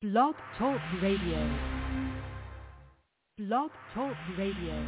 Blog Talk Radio. Blog Talk Radio.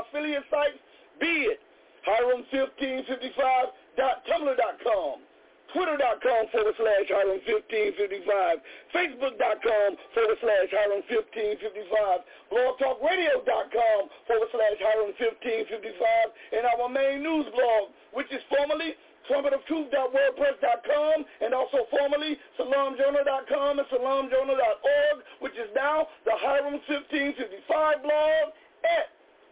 Hiram1555.tumblr.com, Twitter.com/Hiram1555, Facebook.com/Hiram1555, BlogTalkRadio.com/Hiram1555, and our main news blog, which is formerly trumpetoftruth.wordpress.com, and also formerly salamjournal.com and salamjournal.org, which is now the Hiram 1555 blog at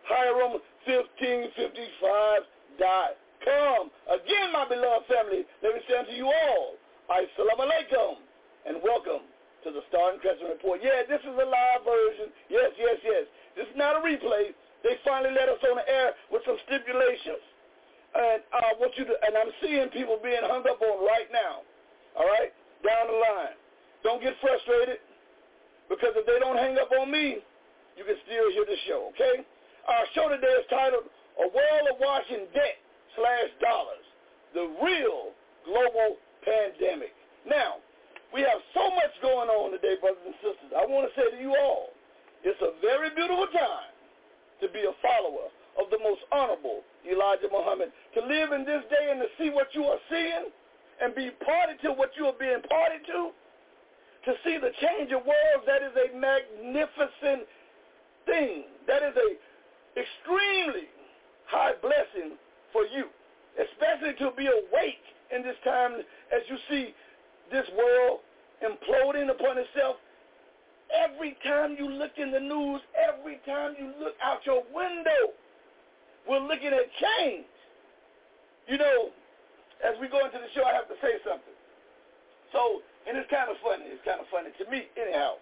Hiram1555.com. Again, my beloved family, let me say unto you all, Assalamu alaikum, and welcome to the Star and Crescent Report. Yeah, this is a live version. Yes. This is not a replay. They finally let us on the air with some stipulations. And I want you to, and I'm seeing people being hung up on right now, all right, down the line. Don't get frustrated, because if they don't hang up on me, you can still hear the show, okay? Our show today is titled, A World Awash in Debt / Dollars, the Real Global Pandemic. Now, we have so much going on today, brothers and sisters. I want to say to you all, it's a very beautiful time to be a follower of the most honorable Elijah Muhammad, to live in this day and to see what you are seeing and be party to what you are being party to see the change of worlds. That is a magnificent thing. That is a extremely high blessing for you, especially to be awake in this time as you see this world imploding upon itself. Every time you look in the news, every time you look out your window, we're looking at change. You know, as we go into the show, I have to say something. So, and it's kind of funny. It's kind of funny to me, anyhow.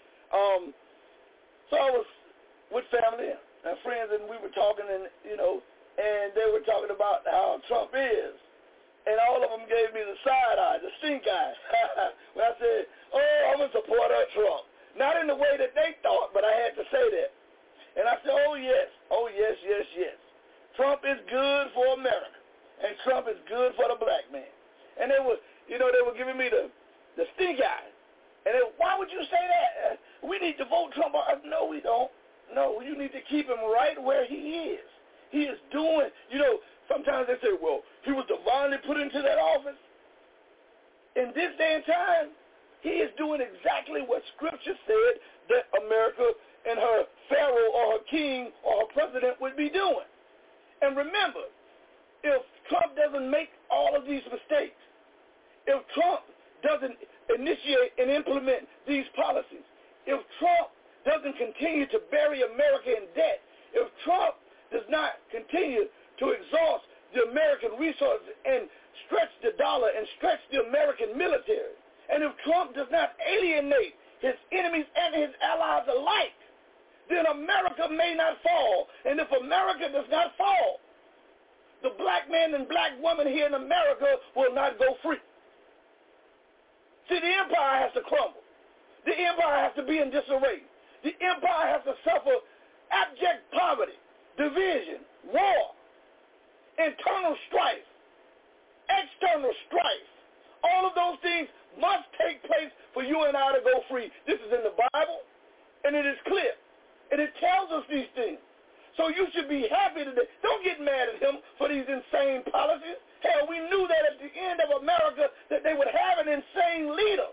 So I was with family and friends, and we were talking, and and they were talking about how Trump is, and all of them gave me the side eye, the stink eye. When I said, "Oh, I'm a supporter of Trump," not in the way that they thought, but I had to say that. And I said, "Oh yes, yes. Trump is good for America, and Trump is good for the black man." And they were, they were giving me the stink eye. And why would you say that? We need to vote Trump. No, we don't. No, you need to keep him right where he is. He is doing, sometimes they say, well, he was divinely put into that office. In this day and time, he is doing exactly what Scripture said that America and her pharaoh or her king or her president would be doing. And remember, if Trump doesn't make all of these mistakes, if Trump doesn't initiate and implement these policies, if Trump doesn't continue to bury America in debt, if Trump does not continue to exhaust the American resources and stretch the dollar and stretch the American military, and if Trump does not alienate his enemies and his allies alike, then America may not fall. And if America does not fall, the black man and black woman here in America will not go free. See, the empire has to crumble. The empire has to be in disarray. The empire has to suffer abject poverty, division, war, internal strife, external strife. All of those things must take place for you and I to go free. This is in the Bible, and it is clear. And it tells us these things. So you should be happy today. Don't get mad at him for these insane policies. Hell, we knew that at the end of America that they would have an insane leader.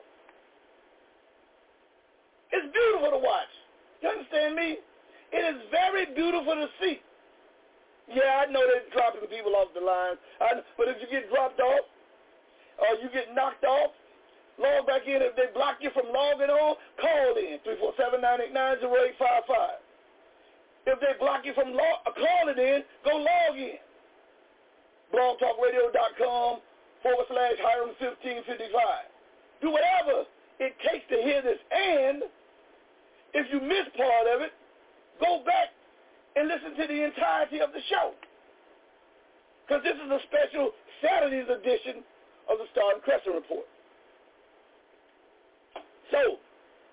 It's beautiful to watch. You understand me? It is very beautiful to see. Yeah, I know they're dropping people off the line. But if you get dropped off or you get knocked off, log back in. If they block you from logging on, call in, 347-989-0855. If they block you from calling in, go log in. blogtalkradio.com/Hiram1555. Do whatever it takes to hear this. And if you miss part of it, go back and listen to the entirety of the show. Because this is a special Saturday's edition of the Star and Crescent Report. So,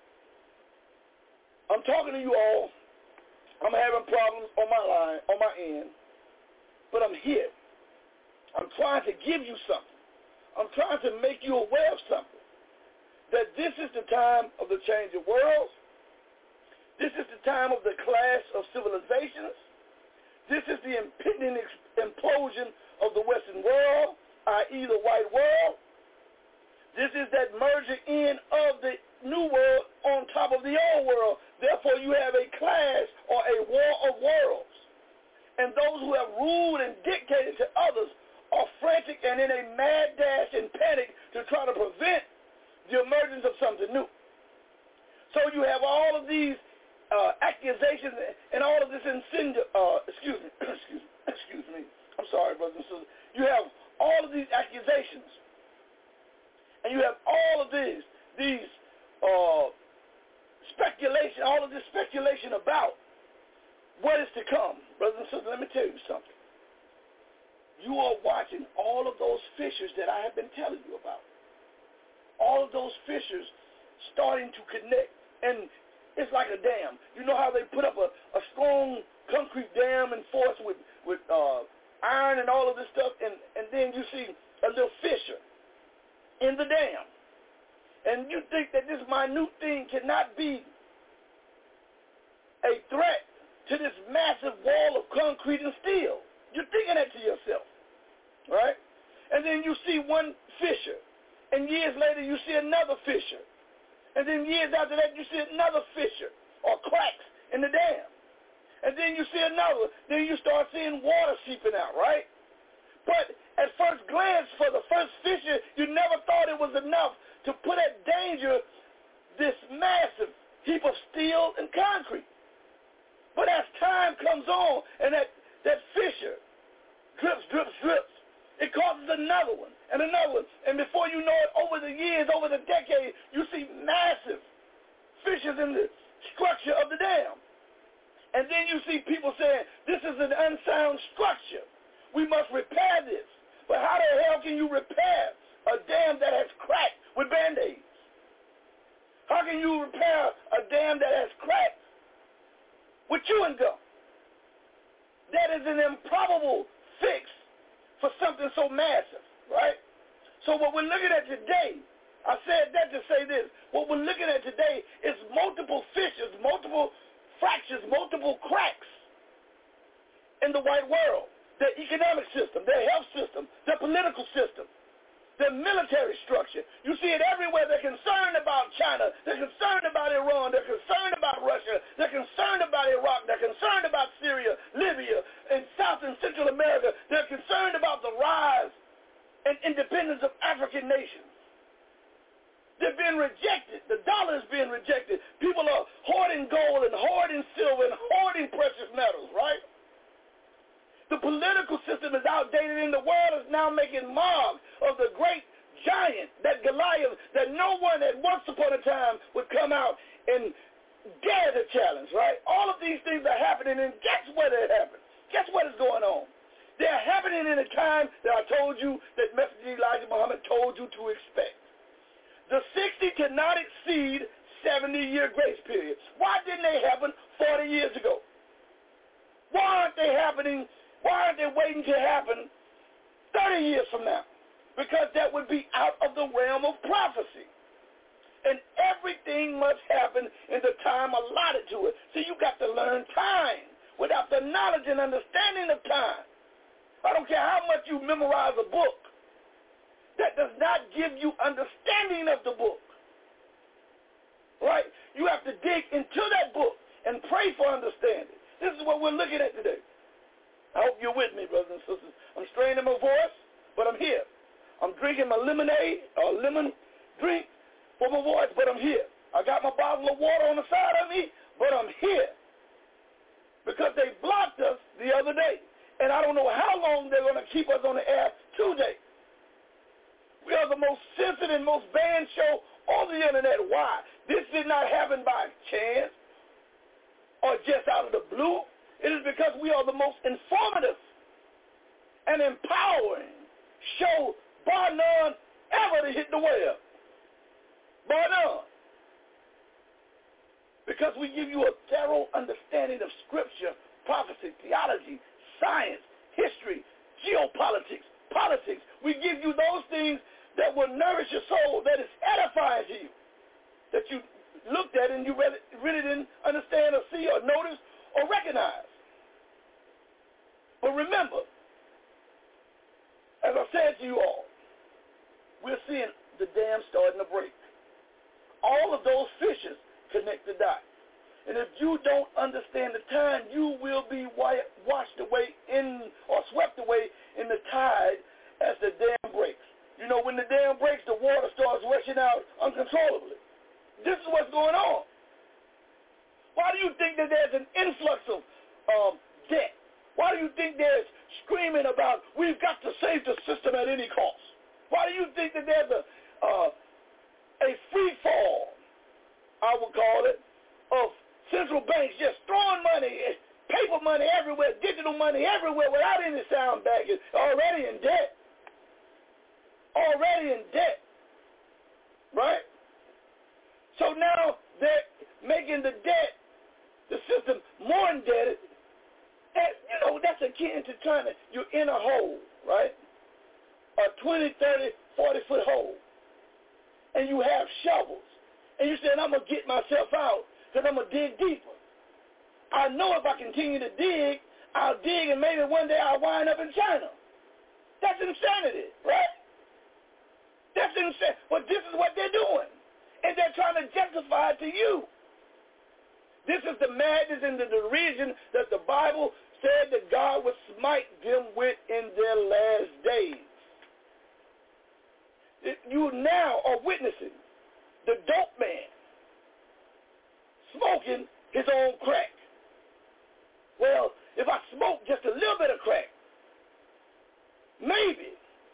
I'm talking to you all. I'm having problems on my line, on my end, but I'm here. I'm trying to give you something. I'm trying to make you aware of something. That this is the time of the change of worlds. This is the time of the clash of civilizations. This is the impending implosion of the Western world, i.e. the white world. This is that merging in of the new world on top of the old world. Therefore, you have a clash or a war of worlds. And those who have ruled and dictated to others are frantic and in a mad dash and panic to try to prevent the emergence of something new. So you have all of these accusations and all of this excuse me. I'm sorry, brothers and sisters. You have all of these accusations. And you have all of these speculation, all of this speculation about what is to come. Brothers and sisters, let me tell you something. You are watching all of those fissures that I have been telling you about. All of those fissures starting to connect. And it's like a dam. You know how they put up a strong concrete dam and force with iron and all of this stuff, and then you see a little fissure in the dam. And you think that this minute thing cannot be a threat to this massive wall of concrete and steel. You're thinking that to yourself, right? And then you see one fissure, and years later you see another fissure. And then years after that you see another fissure or cracks in the dam. And then you see another. Then you start seeing water seeping out, right? But at first glance, for the first fissure, you never thought it was enough to put at danger this massive heap of steel and concrete. But as time comes on and that fissure drips, it causes another one and another one. And before you know it, over the years, over the decades, you see massive fissures in the structure of the dam. And then you see people saying, this is an unsound structure. We must repair this. But how the hell can you repair a dam that has cracked with Band-Aids? How can you repair a dam that has cracked with chewing gum? That is an improbable fix for something so massive, right? So what we're looking at today, I said that to say this, what we're looking at today is multiple fissures, multiple fractures, multiple cracks in the white world. Their economic system, their health system, their political system, their military structure. You see it everywhere. They're concerned about China. They're concerned about Iran. They're concerned about Russia. They're concerned about Iraq. They're concerned about Syria, Libya, and South and Central America. They're concerned about the rise and independence of African nations. They're being rejected. The dollar is being rejected. People are hoarding gold and hoarding silver and hoarding precious metals, right? The political system is outdated, and the world is now making mock of the great giant, that Goliath, that no one at once upon a time would come out and dare to challenge, right? All of these things are happening, and guess what it happened? Guess what is going on? They're happening in a time that I told you that Messenger Elijah Muhammad told you to expect. The 60 cannot exceed 70-year grace period. Why didn't they happen 40 years ago? Why aren't they happening? Why aren't they waiting to happen 30 years from now? Because that would be out of the realm of prophecy. And everything must happen in the time allotted to it. So you got to learn time. Without the knowledge and understanding of time, I don't care how much you memorize a book, that does not give you understanding of the book. Right? You have to dig into that book and pray for understanding. This is what we're looking at today. I hope you're with me, brothers and sisters. I'm straining my voice, but I'm here. I'm drinking my lemonade or lemon drink for my voice, but I'm here. I got my bottle of water on the side of me, but I'm here. Because they blocked us the other day. And I don't know how long they're going to keep us on the air today. We are the most censored and most banned show on the internet. Why? This did not happen by chance or just out of the blue. It is because we are the most informative and empowering show, bar none, ever to hit the web. Bar none. Because we give you a thorough understanding of scripture, prophecy, theology, science, history, geopolitics, politics. We give you those things that will nourish your soul, that is edifying to you, that you looked at and you really didn't understand or see or notice or recognize. But remember, as I said to you all, we're seeing the dam starting to break. All of those fishes connect the dots. And if you don't understand the time, you will be washed away or swept away in the tide as the dam breaks. You know, when the dam breaks, the water starts rushing out uncontrollably. This is what's going on. Why do you think that there's an influx of debt? Why do you think there's screaming about we've got to save the system at any cost? Why do you think that there's a free fall, I would call it, of central banks just throwing money, paper money everywhere, digital money everywhere without any sound backing, already in debt. Already in debt. Right? So now they're making the debt, the system, more indebted. And, you know, that's akin to you're in a hole, right? A 20, 30, 40-foot hole. And you have shovels. And you're saying, I'm going to get myself out because I'm going to dig deeper. I know if I continue to dig, I'll dig and maybe one day I'll wind up in China. That's insanity, right? That's insane. But this is what they're doing. And they're trying to justify it to you. This is the madness and the derision that the Bible said that God would smite them with in their last days. You now are witnessing the dope man smoking his own crack. Well, if I smoke just a little bit of crack, maybe,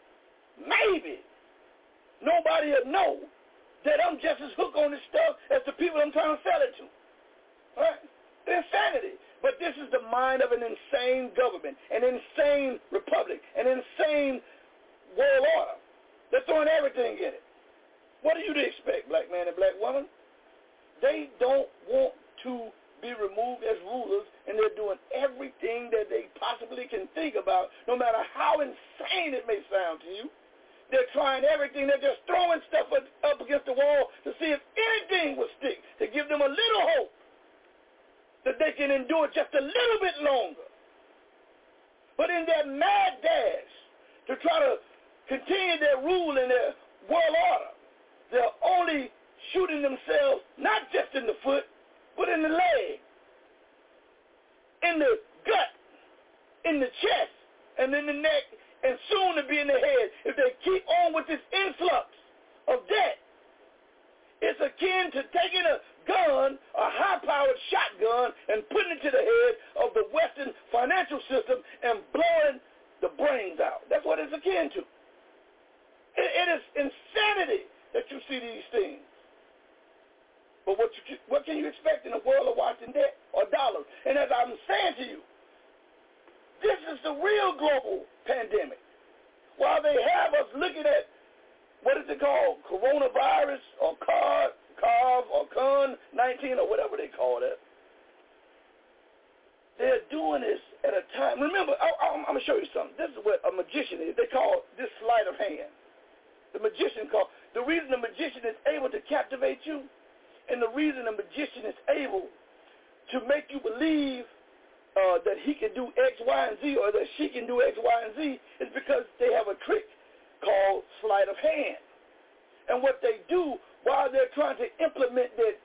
nobody will know that I'm just as hooked on this stuff as the people I'm trying to sell it to. Right? Insanity. But this is the mind of an insane government, an insane republic, an insane world order. They're throwing everything in it. What do you expect, black man and black woman? They don't want to be removed as rulers, and they're doing everything that they possibly can think about, no matter how insane it may sound to you. They're trying everything. They're just throwing stuff up against the wall to see if anything will stick, to give them a little hope that they can endure just a little bit longer. But in their mad dash to try to continue their rule and their world order, they're only shooting themselves not just in the foot, but in the leg, in the gut, in the chest, and in the neck, and soon to be in the head. If they keep on with this influx of debt, it's akin to taking a gun, a high-powered shotgun, and putting it to the head of the Western financial system and blowing the brains out. That's what it's akin to. It is insanity that you see these things. But what can you expect in a world of watching debt or dollars? And as I'm saying to you, this is the real global pandemic. While they have us looking at, what is it called, coronavirus or COV or CON-19 or whatever they call it, they're doing this at a time. Remember, I'm going to show you something. This is what a magician is. They call this sleight of hand. The reason the magician is able to captivate you, and the reason a magician is able to make you believe that he can do X, Y, and Z, or that she can do X, Y, and Z, is because they have a trick called sleight of hand. And what they do while they're trying to implement their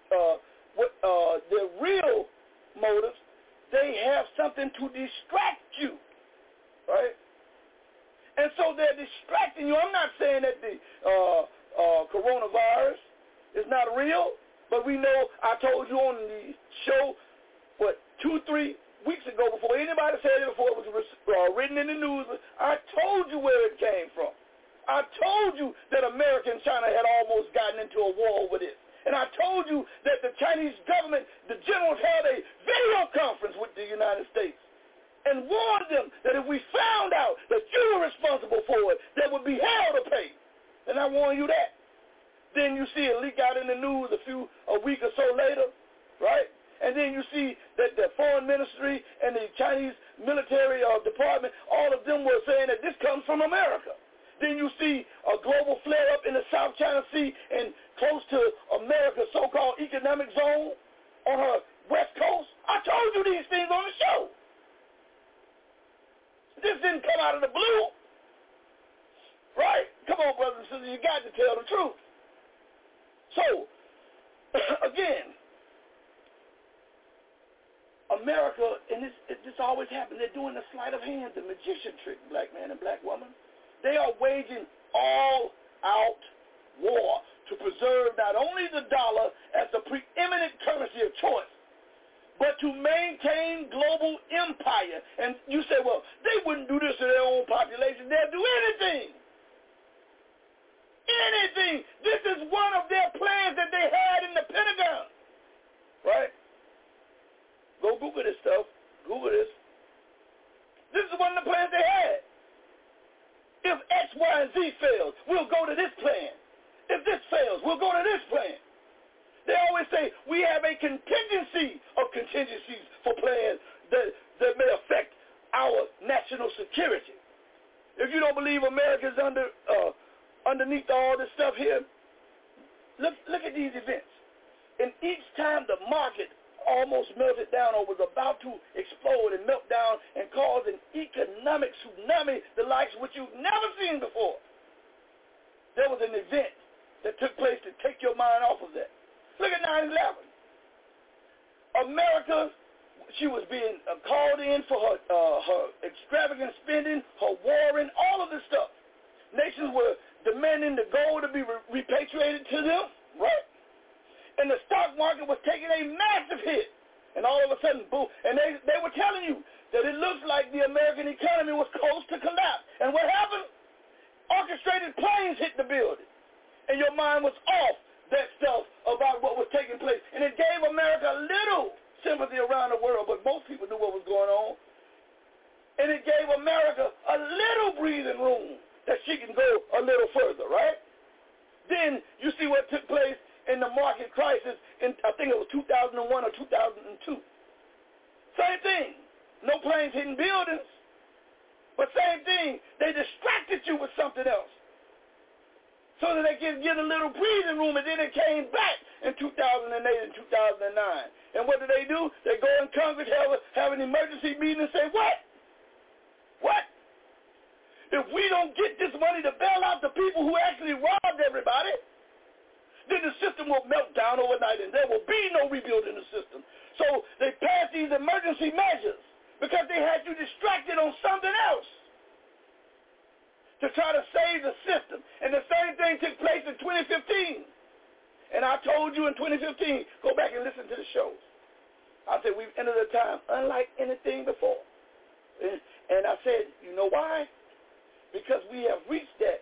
real motives, they have something to distract you, right? And so they're distracting you. I'm not saying that the coronavirus is not real. But we know, I told you on the show, 2-3 weeks ago, before anybody said it, before it was written in the news, I told you where it came from. I told you that America and China had almost gotten into a war over this. And I told you that the Chinese government, the generals held a video conference with the United States and warned them that if we found out that you were responsible for it, there would be hell to pay. And I warn you that. Then you see it leak out in the news a week or so later, right? And then you see that the foreign ministry and the Chinese military department, all of them were saying that this comes from America. Then you see a global flare-up in the South China Sea and close to America's so-called economic zone on her west coast. I told you these things on the show. This didn't come out of the blue, right? Come Come on, brothers and sisters, you got to tell the truth. So, again, America, and this always happens, they're doing the sleight of hand, the magician trick, black man and black woman. They are waging all-out war to preserve not only the dollar as the preeminent currency of choice, but to maintain global empire. And you say, well, they wouldn't do this to their own population. They'll do anything. Anything. This is one of their plans that they had in the Pentagon. Right? Go Google this stuff. Google this. This is one of the plans they had. If X, Y, and Z fails, we'll go to this plan. If this fails, we'll go to this plan. They always say we have a contingency of contingencies for plans that may affect our national security. If you don't believe America's underneath all this stuff here, look at these events. And each time the market almost melted down or was about to explode and melt down and cause an economic tsunami, the likes which you've never seen before. There was an event that took place to take your mind off of that. Look at 9/11. America, she was being called in for her extravagant spending, her warring, all of this stuff. Nations were demanding the gold to be repatriated to them, right? And the stock market was taking a massive hit. And all of a sudden, boom, and they were telling you that it looks like the American economy was close to collapse. And what happened? Orchestrated planes hit the building. And your mind was off that stuff about what was taking place. And it gave America a little sympathy around the world, but most people knew what was going on. And it gave America a little breathing room that she can go a little further, right? Then you see what took place in the market crisis in, I think it was 2001 or 2002. Same thing. No planes hitting buildings. But same thing. They distracted you with something else so that they can get a little breathing room, and then it came back in 2008 and 2009. And what do? They go in Congress, have an emergency meeting and say, what? What? If we don't get this money to bail out the people who actually robbed everybody, then the system will melt down overnight and there will be no rebuilding the system. So they passed these emergency measures because they had you distracted on something else to try to save the system. And the same thing took place in 2015. And I told you in 2015, go back and listen to the shows. I said we've entered a time unlike anything before. And I said, you know why? Because we have reached that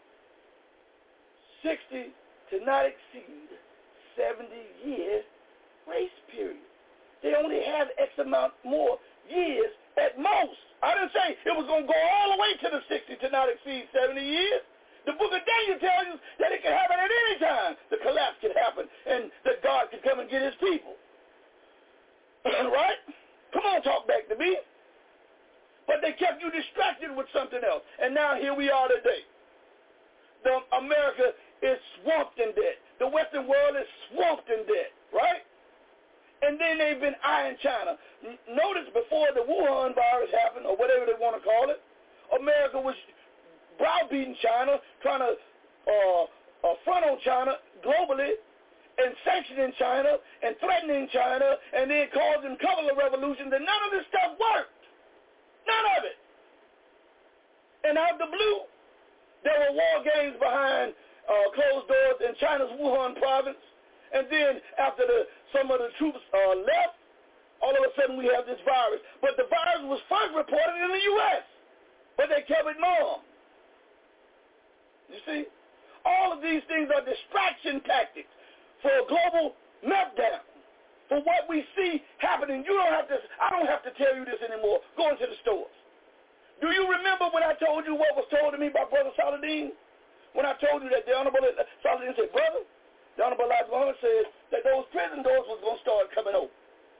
60 to not exceed 70-year grace period. They only have X amount more years at most. I didn't say it was going to go all the way to the 60 to not exceed 70 years. The book of Daniel tells you that it can happen at any time. The collapse can happen and that God can come and get his people. Right? Come on, talk back to me. But they kept you distracted with something else. And now here we are today. America is swamped in debt. The Western world is swamped in debt, right? And then they've been eyeing China. Notice before the Wuhan virus happened, or whatever they want to call it, America was browbeating China, trying to front on China globally, and sanctioning China, and threatening China, and then causing color revolutions, and none of this stuff worked. None of it. And out of the blue, there were war games behind closed doors in China's Wuhan province. And then after some of the troops left, all of a sudden we have this virus. But the virus was first reported in the U.S., but they kept it mum. You see? All of these things are distraction tactics for a global meltdown. For what we see happening, I don't have to tell you this anymore. Go into the stores. Do you remember when I told you what was told to me by Brother Saladin? When I told you that the Honorable Saladin said, brother, the Honorable Elijah Muhammad said that those prison doors was going to start coming open.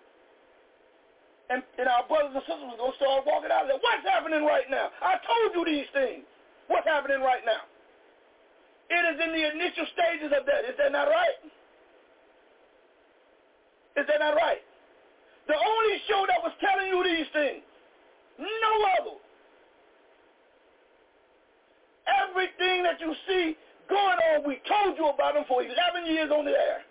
And our brothers and sisters was going to start walking out. I said, what's happening right now? I told you these things. What's happening right now? It is in the initial stages of that. Is that not right? Is that not right? The only show that was telling you these things, no other. Everything that that you see going on, we told you about them for 11 years on the air.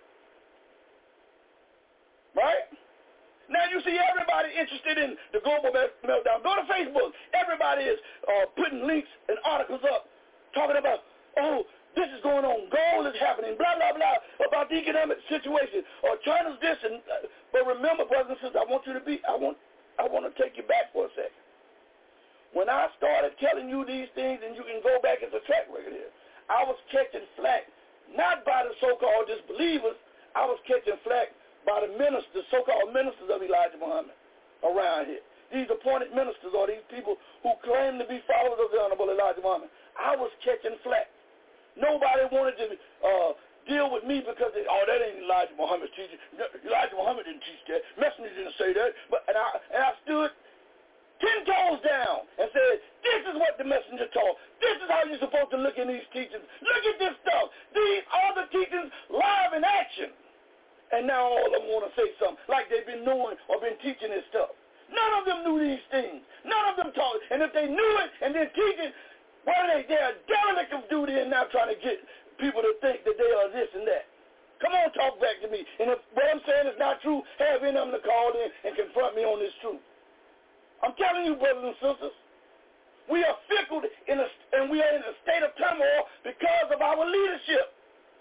Right? Now you see everybody interested in the global meltdown. Go to Facebook. Everybody is putting links and articles up talking about, oh, this is going on. Gold is happening, blah, blah, blah, about the economic situation. Or China's this. But remember, brothers and sisters, I want to take you back for a second. When I started telling you these things, and you can go back as a track record here, I was catching flack, not by the so-called disbelievers. I was catching flack by the ministers, so-called ministers of Elijah Muhammad around here. These appointed ministers or these people who claim to be followers of the Honorable Elijah Muhammad. I was catching flack. Nobody wanted to deal with me because that ain't Elijah Muhammad's teaching. Elijah Muhammad didn't teach that. Messenger didn't say that. And I stood 10 toes down and said, this is what the messenger taught. This is how you're supposed to look in these teachings. Look at this stuff. These are the teachings live in action. And now all of them want to say something like they've been knowing or been teaching this stuff. None of them knew these things. None of them taught it. And if they knew it and didn't teach it, well, they're a derelict of duty and now trying to get people to think that they are this and that. Come on, talk back to me. And if what I'm saying is not true, have any of them to call in and confront me on this truth. I'm telling you, brothers and sisters, we are fickle and we are in a state of turmoil because of our leadership.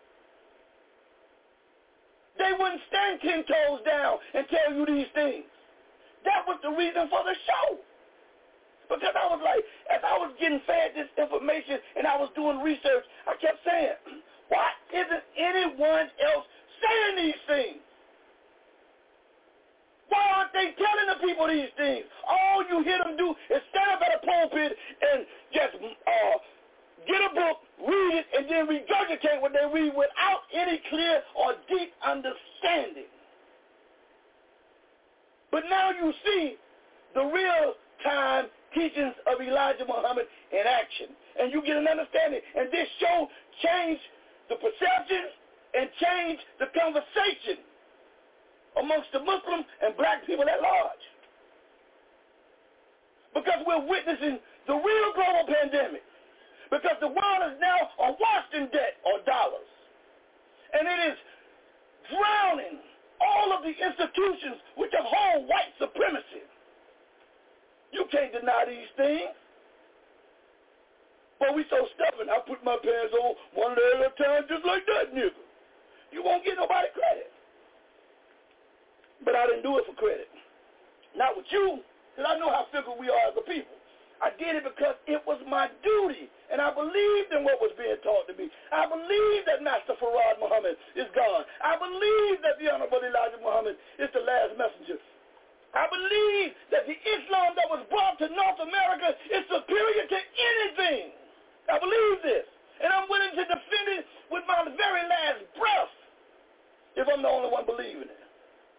They wouldn't stand 10 toes down and tell you these things. That was the reason for the show. Because I was like, as I was getting fed this information and I was doing research, I kept saying, why isn't anyone else saying these things? Why aren't they telling the people these things? All you hear them do is stand up at a pulpit and just get a book, read it, and then regurgitate what they read without any clear or deep understanding. But now you see the real-time teachings of Elijah Muhammad in action, and you get an understanding. And this show changed the perception and changed the conversation amongst the Muslim and black people at large. Because we're witnessing the real global pandemic. Because the world is now awash in debt or dollars. And it is drowning all of the institutions which uphold white supremacy. You can't deny these things. But we so stubborn, I put my pants on one leg at a time just like that nigga. You won't get nobody credit. But I didn't do it for credit. Not with you, because I know how fickle we are as a people. I did it because it was my duty, and I believed in what was being taught to me. I believe that Master Farad Muhammad is God. I believe that the Honorable Elijah Muhammad is the last messenger. I believe that the Islam that was brought to North America is superior to anything. I believe this, and I'm willing to defend it with my very last breath if I'm the only one believing it.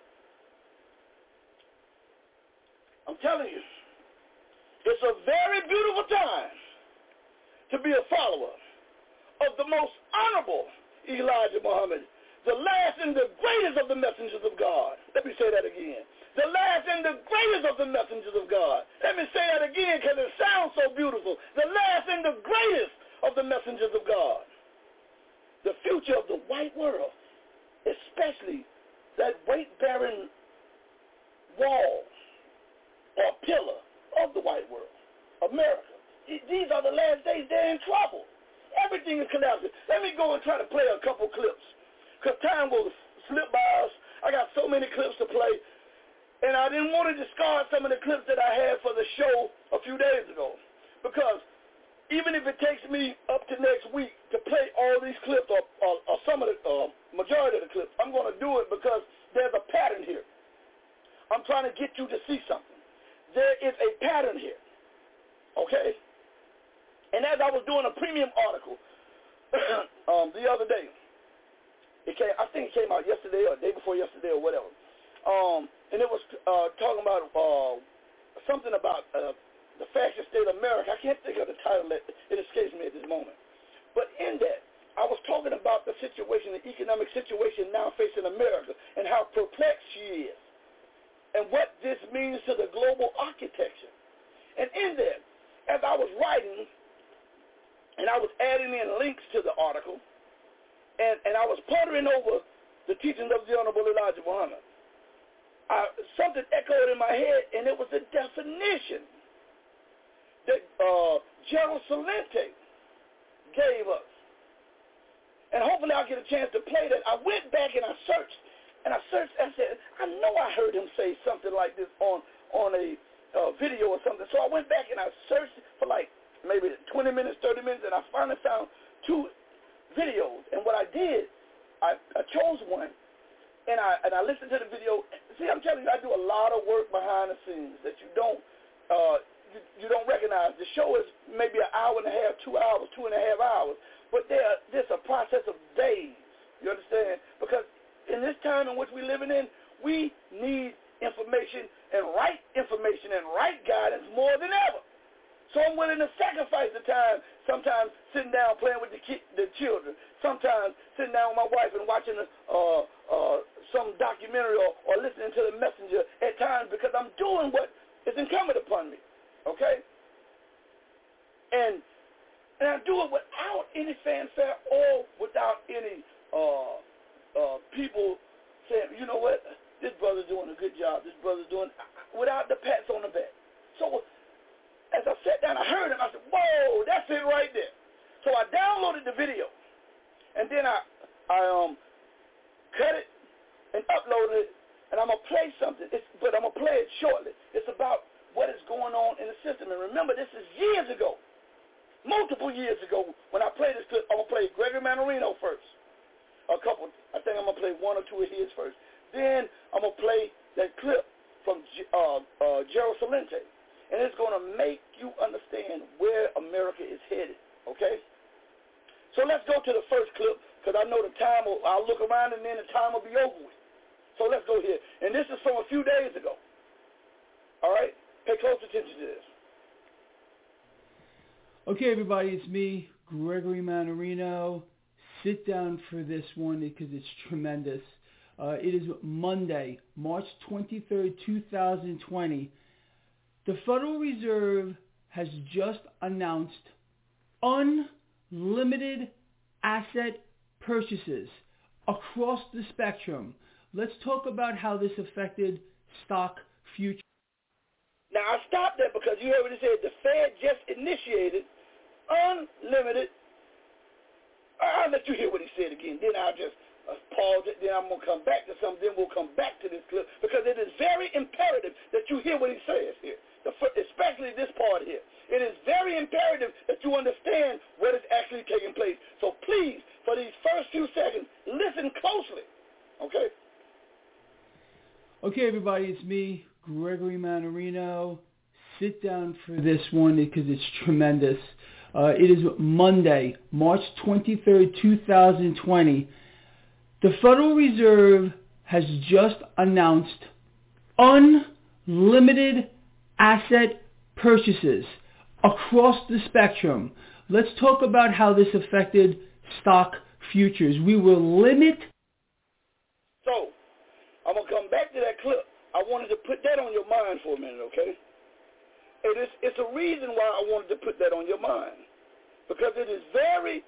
I'm telling you. It's a very beautiful time to be a follower of the most honorable Elijah Muhammad, the last and the greatest of the messengers of God. Let me say that again. The last and the greatest of the messengers of God. Let me say that again because it sounds so beautiful. The last and the greatest of the messengers of God. The future of the white world, especially that weight-bearing wall or pillar of the white world, America. These are the last days. They're in trouble. Everything is collapsing. Let me go and try to play a couple clips because time will slip by us. I got so many clips to play, and I didn't want to discard some of the clips that I had for the show a few days ago because even if it takes me up to next week to play all these clips or some of the majority of the clips, I'm going to do it because there's a pattern here. I'm trying to get you to see something. There is a pattern here, okay? And as I was doing a premium article the other day, I think it came out yesterday or the day before yesterday or whatever, and it was talking about something about the fascist state of America. I can't think of the title. It escapes me at this moment. But in that, I was talking about the situation, the economic situation now facing America and how perplexed she is. And what this means to the global architecture. And in there, as I was writing, and I was adding in links to the article, and I was pondering over the teachings of the Honorable Elijah Muhammad. Something echoed in my head, and it was the definition that Gerald Celente gave us. And hopefully I'll get a chance to play that. I went back and I searched. I said, I know I heard him say something like this on a video or something. So I went back and I searched for like maybe 20 minutes, 30 minutes, and I finally found 2 videos. And what I did, I chose one, and I listened to the video. See, I'm telling you, I do a lot of work behind the scenes that you don't recognize. The show is maybe an hour and a half, 2 hours, 2.5 hours, but there's a process of days. You understand? Because in this time in which we're living in, we need information and right guidance more than ever. So I'm willing to sacrifice the time, sometimes sitting down playing with the children, sometimes sitting down with my wife and watching some documentary or listening to The Messenger at times, because I'm doing what is incumbent upon me, okay? And I do it without any fanfare or without any people saying, you know what, this brother's doing a good job, this brother's doing, without the pats on the back. So as I sat down, I heard him, I said, whoa, that's it right there. So I downloaded the video, and then I cut it and uploaded it, and I'm going to play something, but I'm going to play it shortly. It's about what is going on in the system. And remember, this is years ago, multiple years ago. When I play this clip, I'm going to play Gregory Mannarino first. I think I'm going to play 1 or 2 of his first. Then I'm going to play that clip from Gerald Celente. And it's going to make you understand where America is headed, okay? So let's go to the first clip, because I know I'll look around and then the time will be over with. So let's go here. And this is from a few days ago. All right? Pay close attention to this. Okay, everybody, it's me, Gregory Mannarino. Sit down for this one because it's tremendous. It is Monday, March 23rd, 2020. The Federal Reserve has just announced unlimited asset purchases across the spectrum. Let's talk about how this affected stock futures. Now, I stopped there because you heard what it said. The Fed just initiated unlimited. I'll let you hear what he said again. Then I'll just pause it. Then I'm going to come back to something. Then we'll come back to this clip because it is very imperative that you hear what he says here, especially this part here. It is very imperative that you understand what is actually taking place. So please, for these first few seconds, listen closely, okay? Okay, everybody, it's me, Gregory Mannarino. Sit down for this one because it's tremendous. It is Monday, March 23rd, 2020. The Federal Reserve has just announced unlimited asset purchases across the spectrum. Let's talk about how this affected stock futures. We will limit. So, I'm going to come back to that clip. I wanted to put that on your mind for a minute, okay? It's a reason why I wanted to put that on your mind. Because it is very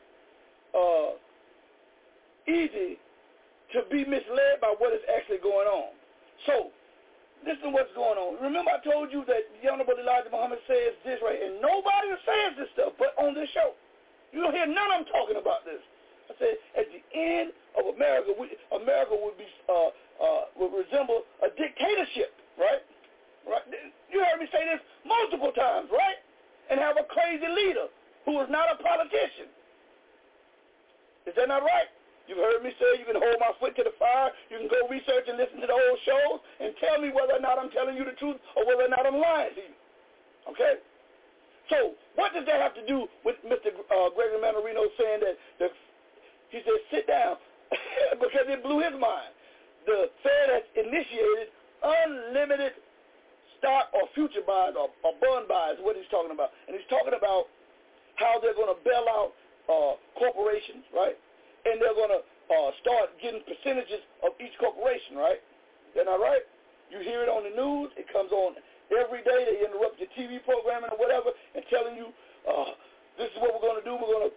easy to be misled by what is actually going on. So, listen to what's going on. Remember I told you that the Honorable Elijah Muhammad says this right, and nobody says this stuff but on this show. You don't hear none of them talking about this. I said, at the end of America, America would resemble a dictatorship, right? Right? You heard me say this multiple times, right? And have a crazy leader who is not a politician. Is that not right? You've heard me say you can hold my foot to the fire. You can go research and listen to the old shows and tell me whether or not I'm telling you the truth or whether or not I'm lying to you. Okay? So what does that have to do with Mr. Gregory Mannarino saying that he said sit down because it blew his mind. The Fed has initiated unlimited stock or future buys or bond buys, what he's talking about. And he's talking about how they're going to bail out corporations, right? And they're going to start getting percentages of each corporation, right? Isn't that right? You hear it on the news. It comes on every day. They interrupt your TV programming or whatever and telling you this is what we're going to do. We're going to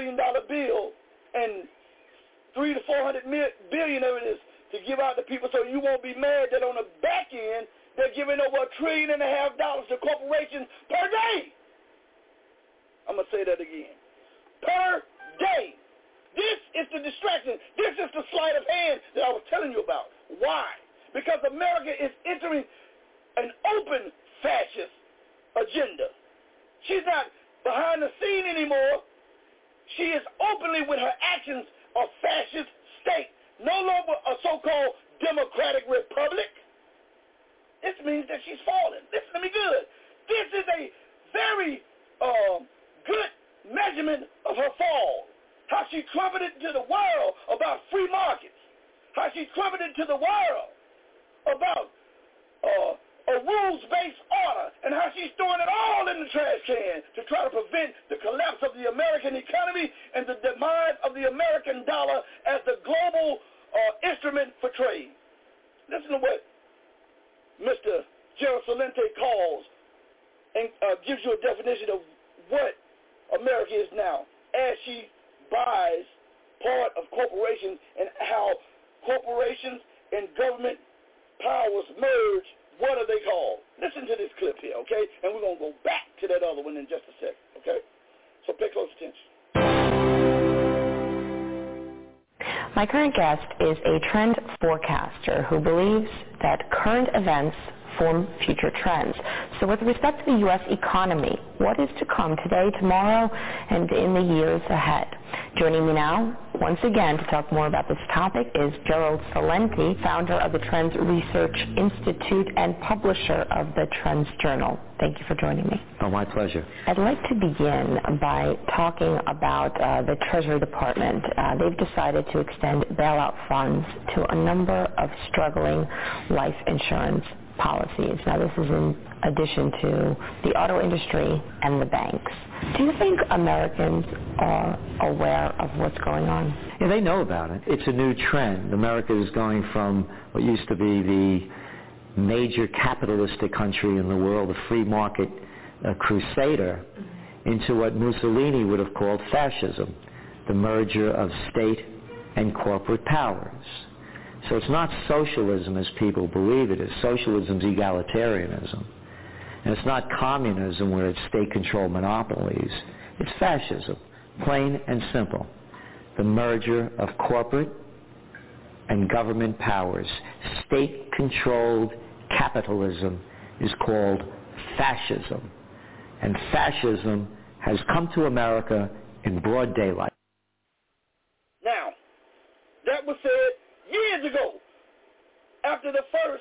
billion bill, and 300 to 400 billion of it is to give out to people, so you won't be mad that on the back end they're giving over $1.5 trillion to corporations per day. I'm going to say that again. Per day. This is the distraction. This is the sleight of hand that I was telling you about. Why? Because America is entering an open fascist agenda. She's not behind the scene anymore. She is openly, with her actions, a fascist state. No longer a so-called democratic republic. This means that she's fallen. Listen to me good. This is a very good measurement of her fall. How she trumpeted to the world about free markets. How she trumpeted to the world about a rules-based order, and how she's throwing it all in the trash can to try to prevent the collapse of the American economy and the demise of the American dollar as the global instrument for trade. Listen to what Mr. Gerald Celente calls and gives you a definition of what America is now as she buys part of corporations and how corporations and government powers merge. What are they called? Listen to this clip here, okay? And we're going to go back to that other one in just a second, okay? So pay close attention. My current guest is a trend forecaster who believes that current events form future trends. So with respect to the U.S. economy, what is to come today, tomorrow, and in the years ahead? Joining me now, once again, to talk more about this topic is Gerald Celente, founder of the Trends Research Institute and publisher of the Trends Journal. Thank you for joining me. Oh, my pleasure. I'd like to begin by talking about the Treasury Department. They've decided to extend bailout funds to a number of struggling life insurance policies. Now, this is in addition to the auto industry and the banks. Do you think Americans are aware of what's going on? Yeah, they know about it. It's a new trend. America is going from what used to be the major capitalistic country in the world, a free market crusader, into what Mussolini would have called fascism, the merger of state and corporate powers. So it's not socialism as people believe it is. Socialism is egalitarianism. And it's not communism where it's state-controlled monopolies. It's fascism, plain and simple. The merger of corporate and government powers. State-controlled capitalism is called fascism. And fascism has come to America in broad daylight. Now, that was said years ago, after the first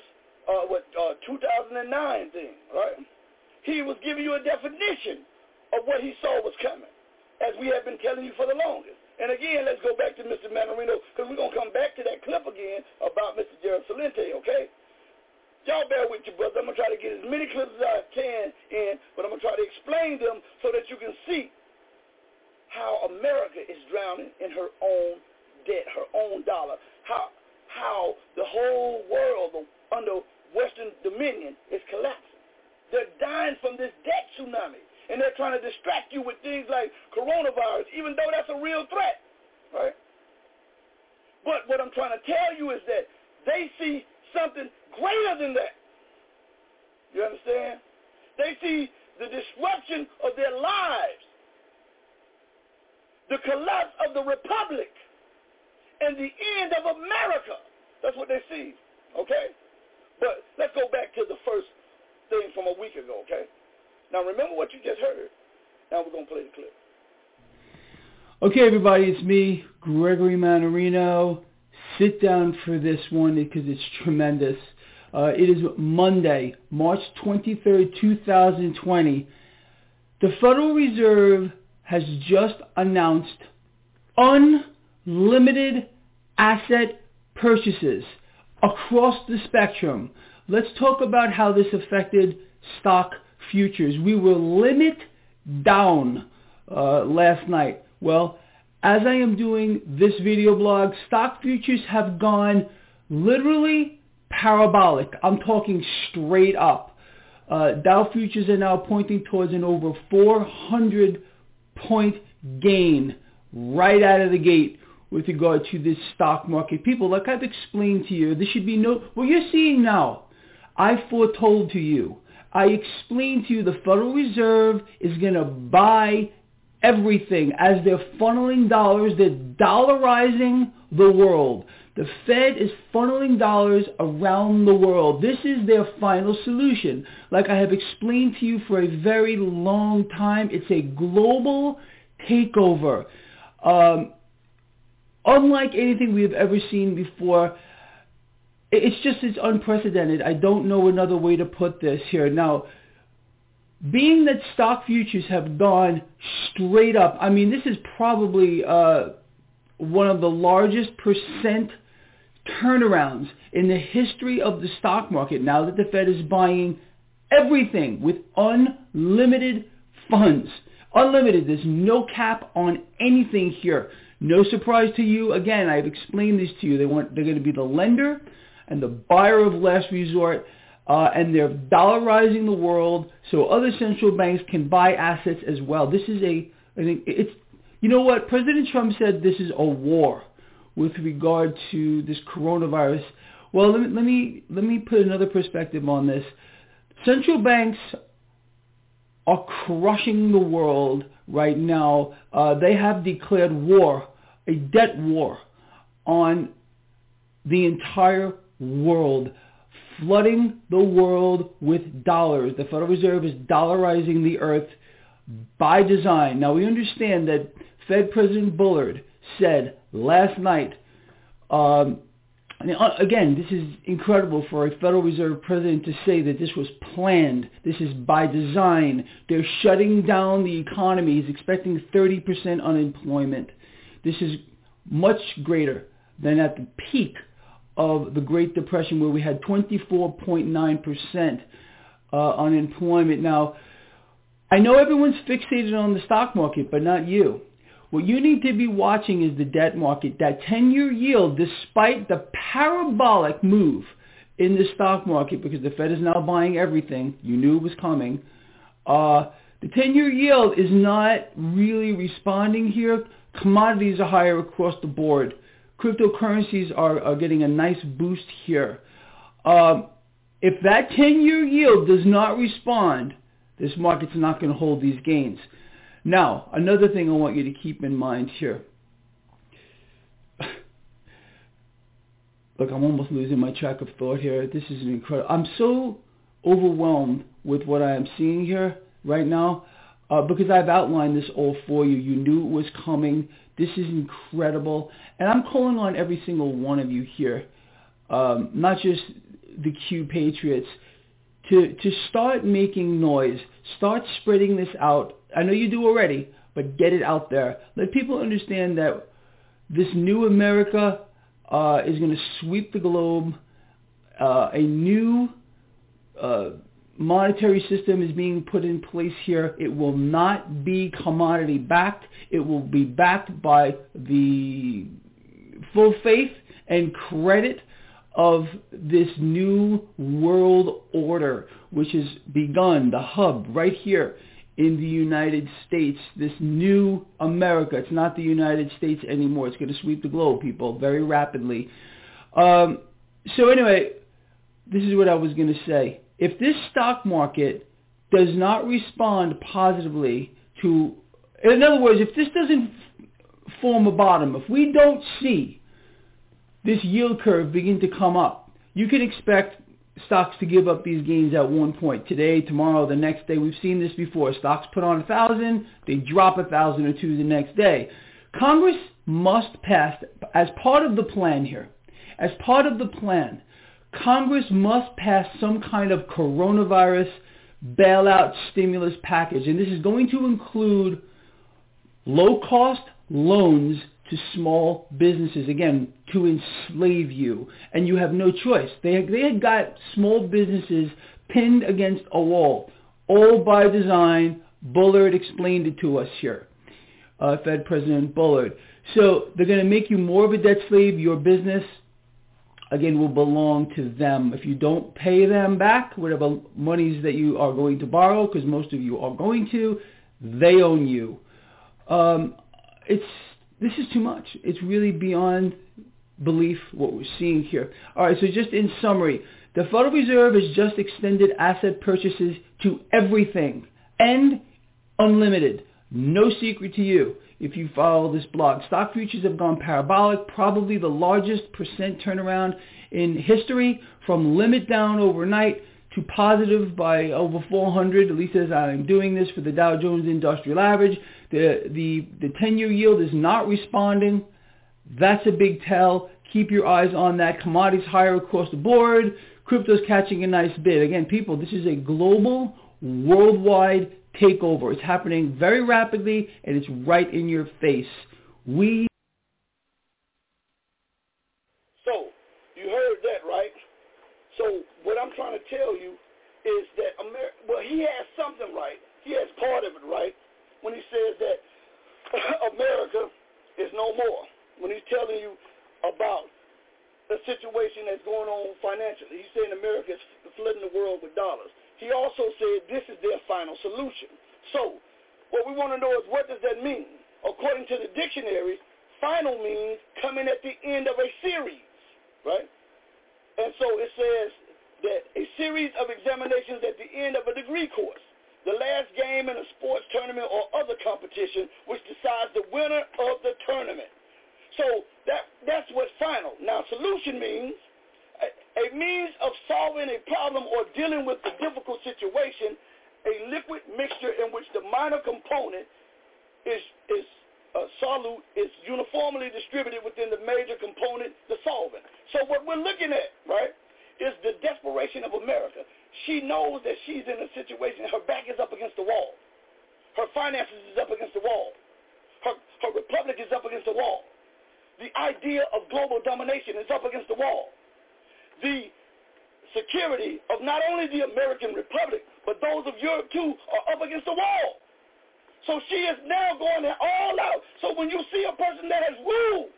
2009 thing, right? He was giving you a definition of what he saw was coming, as we have been telling you for the longest. And again, let's go back to Mr. Mannarino, because we're going to come back to that clip again about Mr. Gerald Celente, okay? Y'all bear with you, brother. I'm going to try to get as many clips as I can in, but I'm going to try to explain them so that you can see how America is drowning in her own debt, her own dollar, how the whole world under Western dominion is collapsing. They're dying from this debt tsunami, and they're trying to distract you with things like coronavirus, even though that's a real threat, right? But what I'm trying to tell you is that they see something greater than that. You understand? They see the disruption of their lives, the collapse of the republic, and the end of America. That's what they see, okay? But let's go back to the first thing from a week ago, okay? Now, remember what you just heard. Now we're going to play the clip. Okay, everybody, it's me, Gregory Mannarino. Sit down for this one because it's tremendous. It is Monday, March 23rd, 2020. The Federal Reserve has just announced unlimited asset purchases across the spectrum. Let's talk about how this affected stock futures. We were limit down last night. Well, as I am doing this video blog, stock futures have gone literally parabolic. I'm talking straight up. Dow futures are now pointing towards an over 400 point gain right out of the gate with regard to this stock market. People, like I've explained to you, there should be no, what you're seeing now, I foretold to you. I explained to you the Federal Reserve is going to buy everything as they're funneling dollars. They're dollarizing the world. The Fed is funneling dollars around the world. This is their final solution. Like I have explained to you for a very long time, it's a global takeover. Unlike anything we have ever seen before, it's unprecedented. I don't know another way to put this here. Now, being that stock futures have gone straight up, I mean, this is probably one of the largest percent turnarounds in the history of the stock market now that the Fed is buying everything with unlimited funds. Unlimited. There's no cap on anything here. No surprise to you. Again, I've explained this to you. They're going to be the lender and the buyer of last resort, and they're dollarizing the world so other central banks can buy assets as well. This is you know what? President Trump said this is a war with regard to this coronavirus. Well, let me put another perspective on this. Central banks are crushing the world right now. They have declared war, a debt war, on the entire world, flooding the world with dollars. The Federal Reserve is dollarizing the earth by design. Now, we understand that Fed President Bullard said last night, again, this is incredible for a Federal Reserve president to say that this was planned. This is by design. They're shutting down the economy. He's expecting 30% unemployment. This is much greater than at the peak of the Great Depression, where we had 24.9% unemployment. Now, I know everyone's fixated on the stock market, but not you. What you need to be watching is the debt market. That 10-year yield, despite the parabolic move in the stock market, because the Fed is now buying everything, you knew it was coming, the 10-year yield is not really responding here. Commodities are higher across the board. Cryptocurrencies are getting a nice boost here. If that 10-year yield does not respond, this market's not going to hold these gains. Now, another thing I want you to keep in mind here. Look, I'm almost losing my track of thought here. This is incredible. I'm so overwhelmed with what I am seeing here right now because I've outlined this all for you. You knew it was coming. This is incredible. And I'm calling on every single one of you here, not just the Q Patriots, to start making noise. Start spreading this out. I know you do already, but get it out there. Let people understand that this new America is going to sweep the globe. A new monetary system is being put in place here. It will not be commodity backed. It will be backed by the full faith and credit of this new world order, which has begun, the hub right here in the United States, this new America. It's not the United States anymore. It's going to sweep the globe, people, very rapidly. So anyway, this is what I was going to say. If this stock market does not respond positively to, in other words, if this doesn't form a bottom, if we don't see this yield curve begin to come up, you can expect stocks to give up these gains at one point. Today, tomorrow, the next day. We've seen this before. Stocks put on 1,000, they drop 1,000 or two the next day. Congress must pass, as part of the plan here, as part of the plan, Congress must pass some kind of coronavirus bailout stimulus package. And this is going to include low-cost loans to small businesses, again, to enslave you. And you have no choice. They had got small businesses pinned against a wall, all by design. Bullard explained it to us here, Fed President Bullard. So they're going to make you more of a debt slave. Your business, again, will belong to them. If you don't pay them back, whatever monies that you are going to borrow, because most of you are going to, they own you. this is too much. It's really beyond belief what we're seeing here. All right, so just in summary, the Federal Reserve has just extended asset purchases to everything and unlimited. No secret to you if you follow this blog. Stock futures have gone parabolic, probably the largest percent turnaround in history, from limit down overnight to positive by over 400, at least as I'm doing this for the Dow Jones Industrial Average. The 10-year yield is not responding. That's a big tell. Keep your eyes on that. Commodities higher across the board. Crypto's catching a nice bid. Again, people, this is a global, worldwide takeover. It's happening very rapidly, and it's right in your face. So, you heard that, right? So, what I'm trying to tell you is that he has something right. He has part of it right when he says that America is no more. When he's telling you about the situation that's going on financially. He's saying America is flooding the world with dollars. He also said this is their final solution. So what we want to know is, what does that mean? According to the dictionary, final means coming at the end of a series, right? And so it says that a series of examinations at the end of a degree course, the last game in a sports tournament or other competition which decides the winner of the tournament. So that's what's final. Now, solution means a means of solving a problem or dealing with a difficult situation, a liquid mixture in which the minor component is solute is uniformly distributed within the major component, the solvent. So what we're looking at, right, is the desperation of America. She knows that she's in a situation, her back is up against the wall. Her finances is up against the wall. Her republic is up against the wall. The idea of global domination is up against the wall. The security of not only the American Republic, but those of Europe too, are up against the wall. So she is now going all out. So when you see a person that has ruled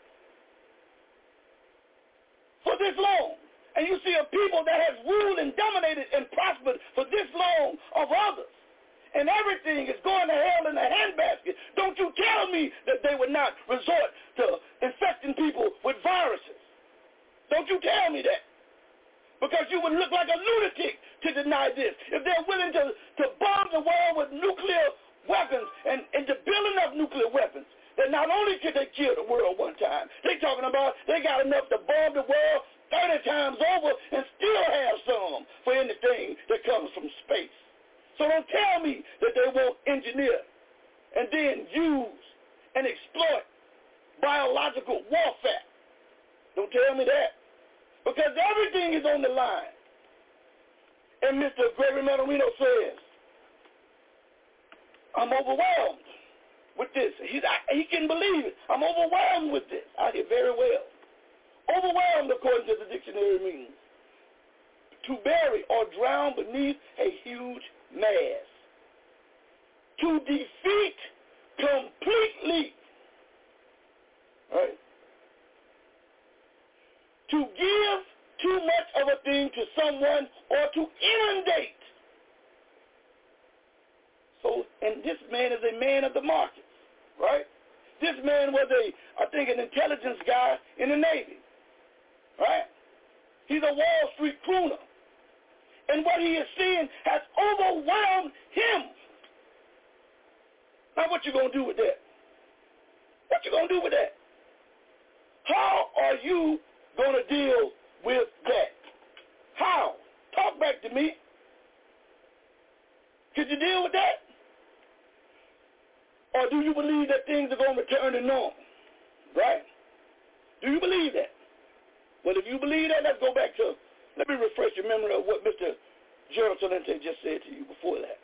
for this long, and you see a people that has ruled and dominated and prospered for this long of others, and everything is going to hell in a handbasket, don't you tell me that they would not resort to infecting people with viruses. Don't you tell me that. Because you would look like a lunatic to deny this. If they're willing to bomb the world with nuclear weapons and to build enough nuclear weapons, that not only could they kill the world one time, they're talking about they got enough to bomb the world 30 times over and still have some for anything that comes from space. So don't tell me that they won't engineer and then use and exploit biological warfare. Don't tell me that. Because everything is on the line. And Mr. Gregory Mannarino says, I'm overwhelmed with this. He can believe it. I'm overwhelmed with this. I hear very well. Overwhelmed, according to the dictionary, means to bury or drown beneath a huge mass. To defeat completely. Right? To give too much of a thing to someone or to inundate. So, and this man is a man of the markets, right? This man was I think an intelligence guy in the Navy, right? He's a Wall Street crooner. And what he is seeing has overwhelmed him. Now what you going to do with that? What you going to do with that? How are you going to deal with that? How? Talk back to me. Could you deal with that? Or do you believe that things are going to return to normal? Right? Do you believe that? Well, if you believe that, let's go back to, let me refresh your memory of what Mr. Gerald Celente just said to you before that.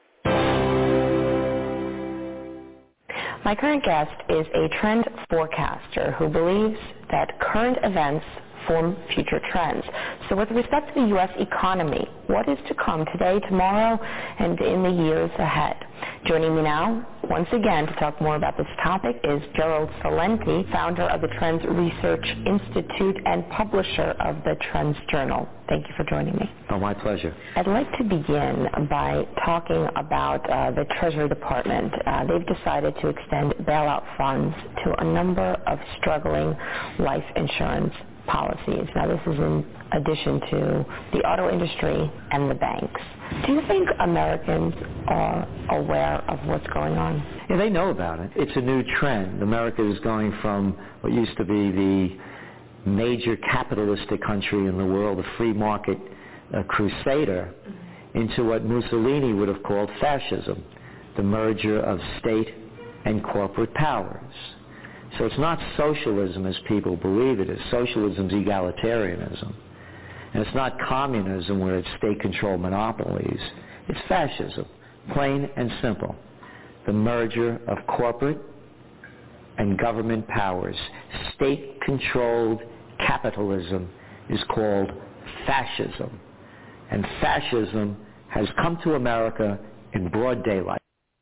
My current guest is a trend forecaster who believes that current events form future trends. So with respect to the U.S. economy, what is to come today, tomorrow, and in the years ahead? Joining me now, once again, to talk more about this topic is Gerald Celente, founder of the Trends Research Institute and publisher of the Trends Journal. Thank you for joining me. Oh, my pleasure. I'd like to begin by talking about the Treasury Department. They've decided to extend bailout funds to a number of struggling life insurance policies. Now, this is in addition to the auto industry and the banks. Do you think Americans are aware of what's going on? Yeah, they know about it. It's a new trend. America is going from what used to be the major capitalistic country in the world, a free market crusader, into what Mussolini would have called fascism, the merger of state and corporate powers. So it's not socialism as people believe it is. Socialism is egalitarianism. And it's not communism where it's state-controlled monopolies. It's fascism, plain and simple. The merger of corporate and government powers. State-controlled capitalism is called fascism. And fascism has come to America in broad daylight.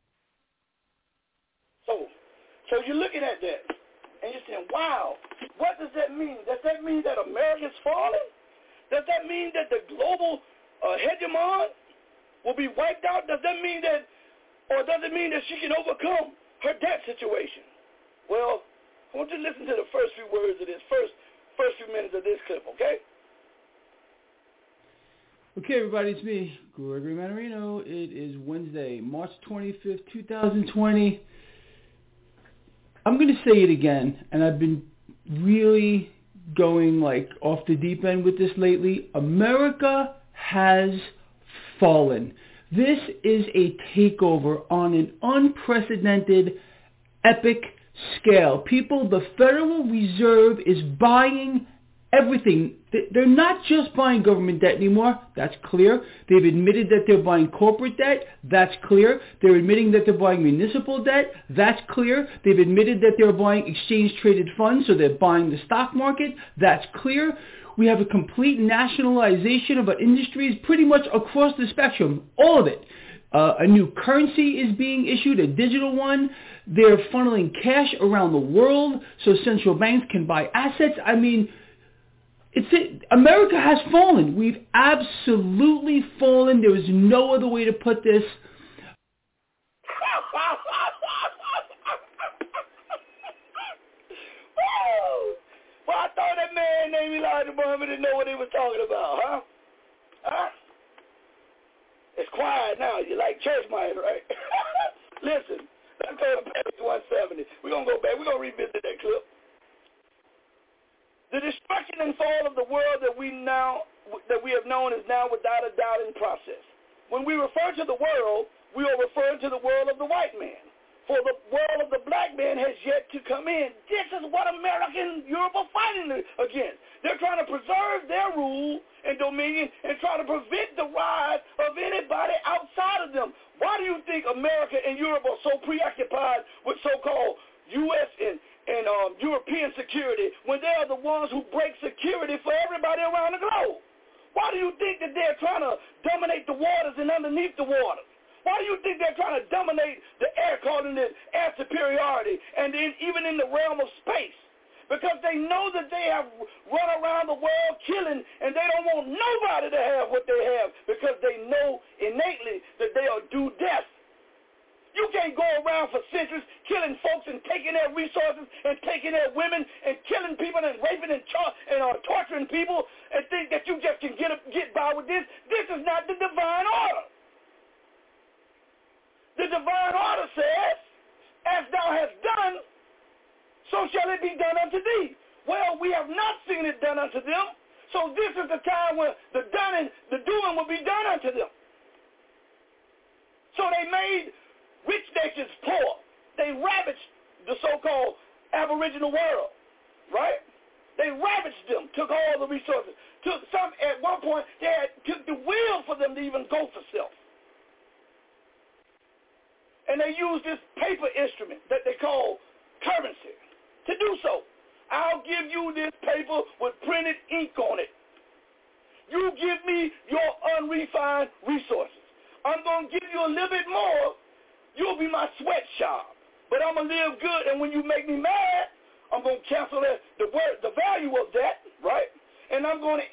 So you're looking at that, and you're saying, wow, what does that mean? Does that mean that America's falling? Does that mean that the global hegemon will be wiped out? Does that mean that, or does it mean that she can overcome her debt situation? Well, I want you to listen to the first few words of this, first few minutes of this clip, okay? Okay, everybody, it's me, Gregory Mannarino. It is Wednesday, March 25th, 2020. I'm going to say it again, and I've been really going like off the deep end with this lately. America has fallen. This is a takeover on an unprecedented, epic scale. People, the Federal Reserve is buying everything. They're not just buying government debt anymore. That's clear. They've admitted that they're buying corporate debt. That's clear. They're admitting that they're buying municipal debt. That's clear. They've admitted that they're buying exchange-traded funds, so they're buying the stock market. That's clear. We have a complete nationalization of our industries pretty much across the spectrum, all of it. A new currency is being issued, a digital one. They're funneling cash around the world so central banks can buy assets. I mean, America has fallen. We've absolutely fallen. There is no other way to put this. Well, I thought that man named Elijah Muhammad didn't know what he was talking about, huh? It's quiet now. You like church mice, right? Listen, let's go to page 170. We're going to go back. We're going to revisit that clip. The destruction and fall of the world that we have known is now without a doubt in process. When we refer to the world, we are referring to the world of the white man. For the world of the black man has yet to come in. This is what America and Europe are fighting against. They're trying to preserve their rule and dominion and try to prevent the rise of anybody outside of them. Why do you think America and Europe are so preoccupied with so-called U.S. and European security when they are the ones who break security for everybody around the globe? Why do you think that they're trying to dominate the waters and underneath the waters? Why do you think they're trying to dominate the air, calling it air superiority, and then even in the realm of space? Because they know that they have run around the world killing, and they don't want nobody to have what they have because they know innately that they are due death. You can't go around for centuries killing folks and taking their resources and taking their women and killing people and raping and torturing people and think that you just can get by with this. This is not the divine order. The divine order says, as thou hast done, so shall it be done unto thee. Well, we have not seen it done unto them, so this is the time when the doing will be done unto them. So they made rich nations poor. They ravaged the so-called aboriginal world, right? They ravaged them, took all the resources. At one point, took the will for them to even go for self. And they used this paper instrument that they call currency to do so. I'll give you this paper with printed ink on it. You give me your unrefined resources. I'm going to give you a little bit more You'll be my sweatshop. But I'm going to live good, and when you make me mad, I'm going to cancel the value of that, right? And I'm going to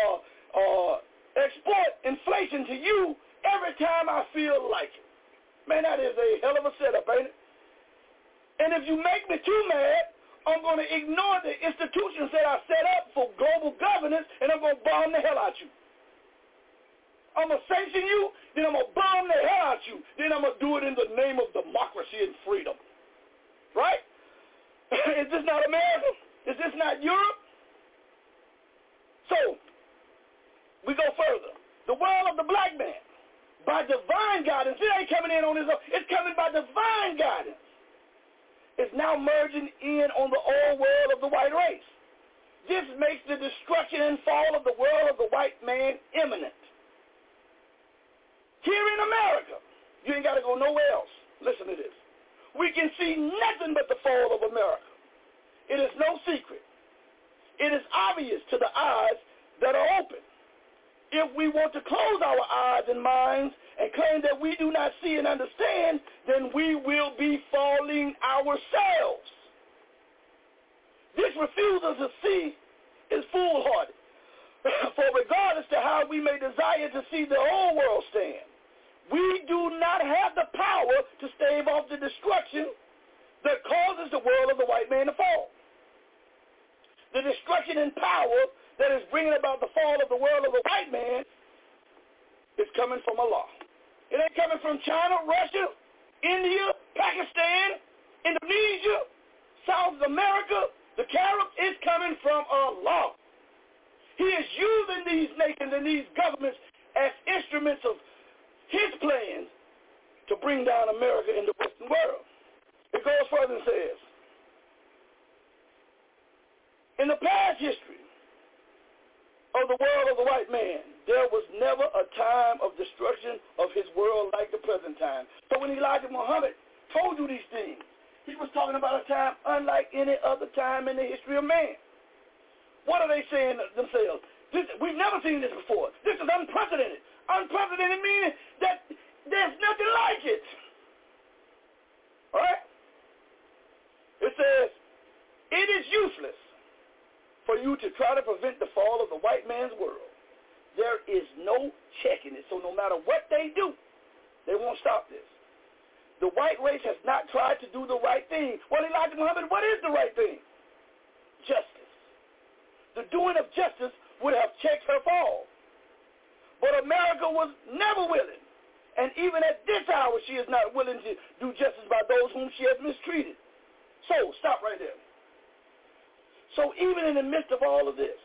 export inflation to you every time I feel like it. Man, that is a hell of a setup, ain't it? And if you make me too mad, I'm going to ignore the institutions that I set up for global governance, and I'm going to bomb the hell out you. I'm going to sanction you, then I'm going to bomb the hell out you. Then I'm going to do it in the name of democracy and freedom. Right? Is this not America? Is this not Europe? So, we go further. The world of the black man, by divine guidance, it ain't coming in on his own, it's coming by divine guidance. It's now merging in on the old world of the white race. This makes the destruction and fall of the world of the white man imminent. Here in America, you ain't got to go nowhere else. Listen to this. We can see nothing but the fall of America. It is no secret. It is obvious to the eyes that are open. If we want to close our eyes and minds and claim that we do not see and understand, then we will be falling ourselves. This refusal to see is foolhardy. For regardless to how we may desire to see the whole world stand, we do not have the power to stave off the destruction that causes the world of the white man to fall. The destruction and power that is bringing about the fall of the world of the white man is coming from Allah. It ain't coming from China, Russia, India, Pakistan, Indonesia, South America, the Caribbean. It's coming from Allah. He is using these nations and these governments as instruments of his plans to bring down America in the Western world. It goes further and says, in the past history of the world of the white man, there was never a time of destruction of his world like the present time. So when Elijah Muhammad told you these things, he was talking about a time unlike any other time in the history of man. What are they saying themselves? We've never seen this before. This is unprecedented. Unprecedented meaning that there's nothing like it. All right? It says, it is useless for you to try to prevent the fall of the white man's world. There is no checking it. So no matter what they do, they won't stop this. The white race has not tried to do the right thing. Well, Elijah Muhammad, what is the right thing? Justice. The doing of justice would have checked her fall. But America was never willing. And even at this hour, she is not willing to do justice by those whom she has mistreated. So, stop right there. So even in the midst of all of this,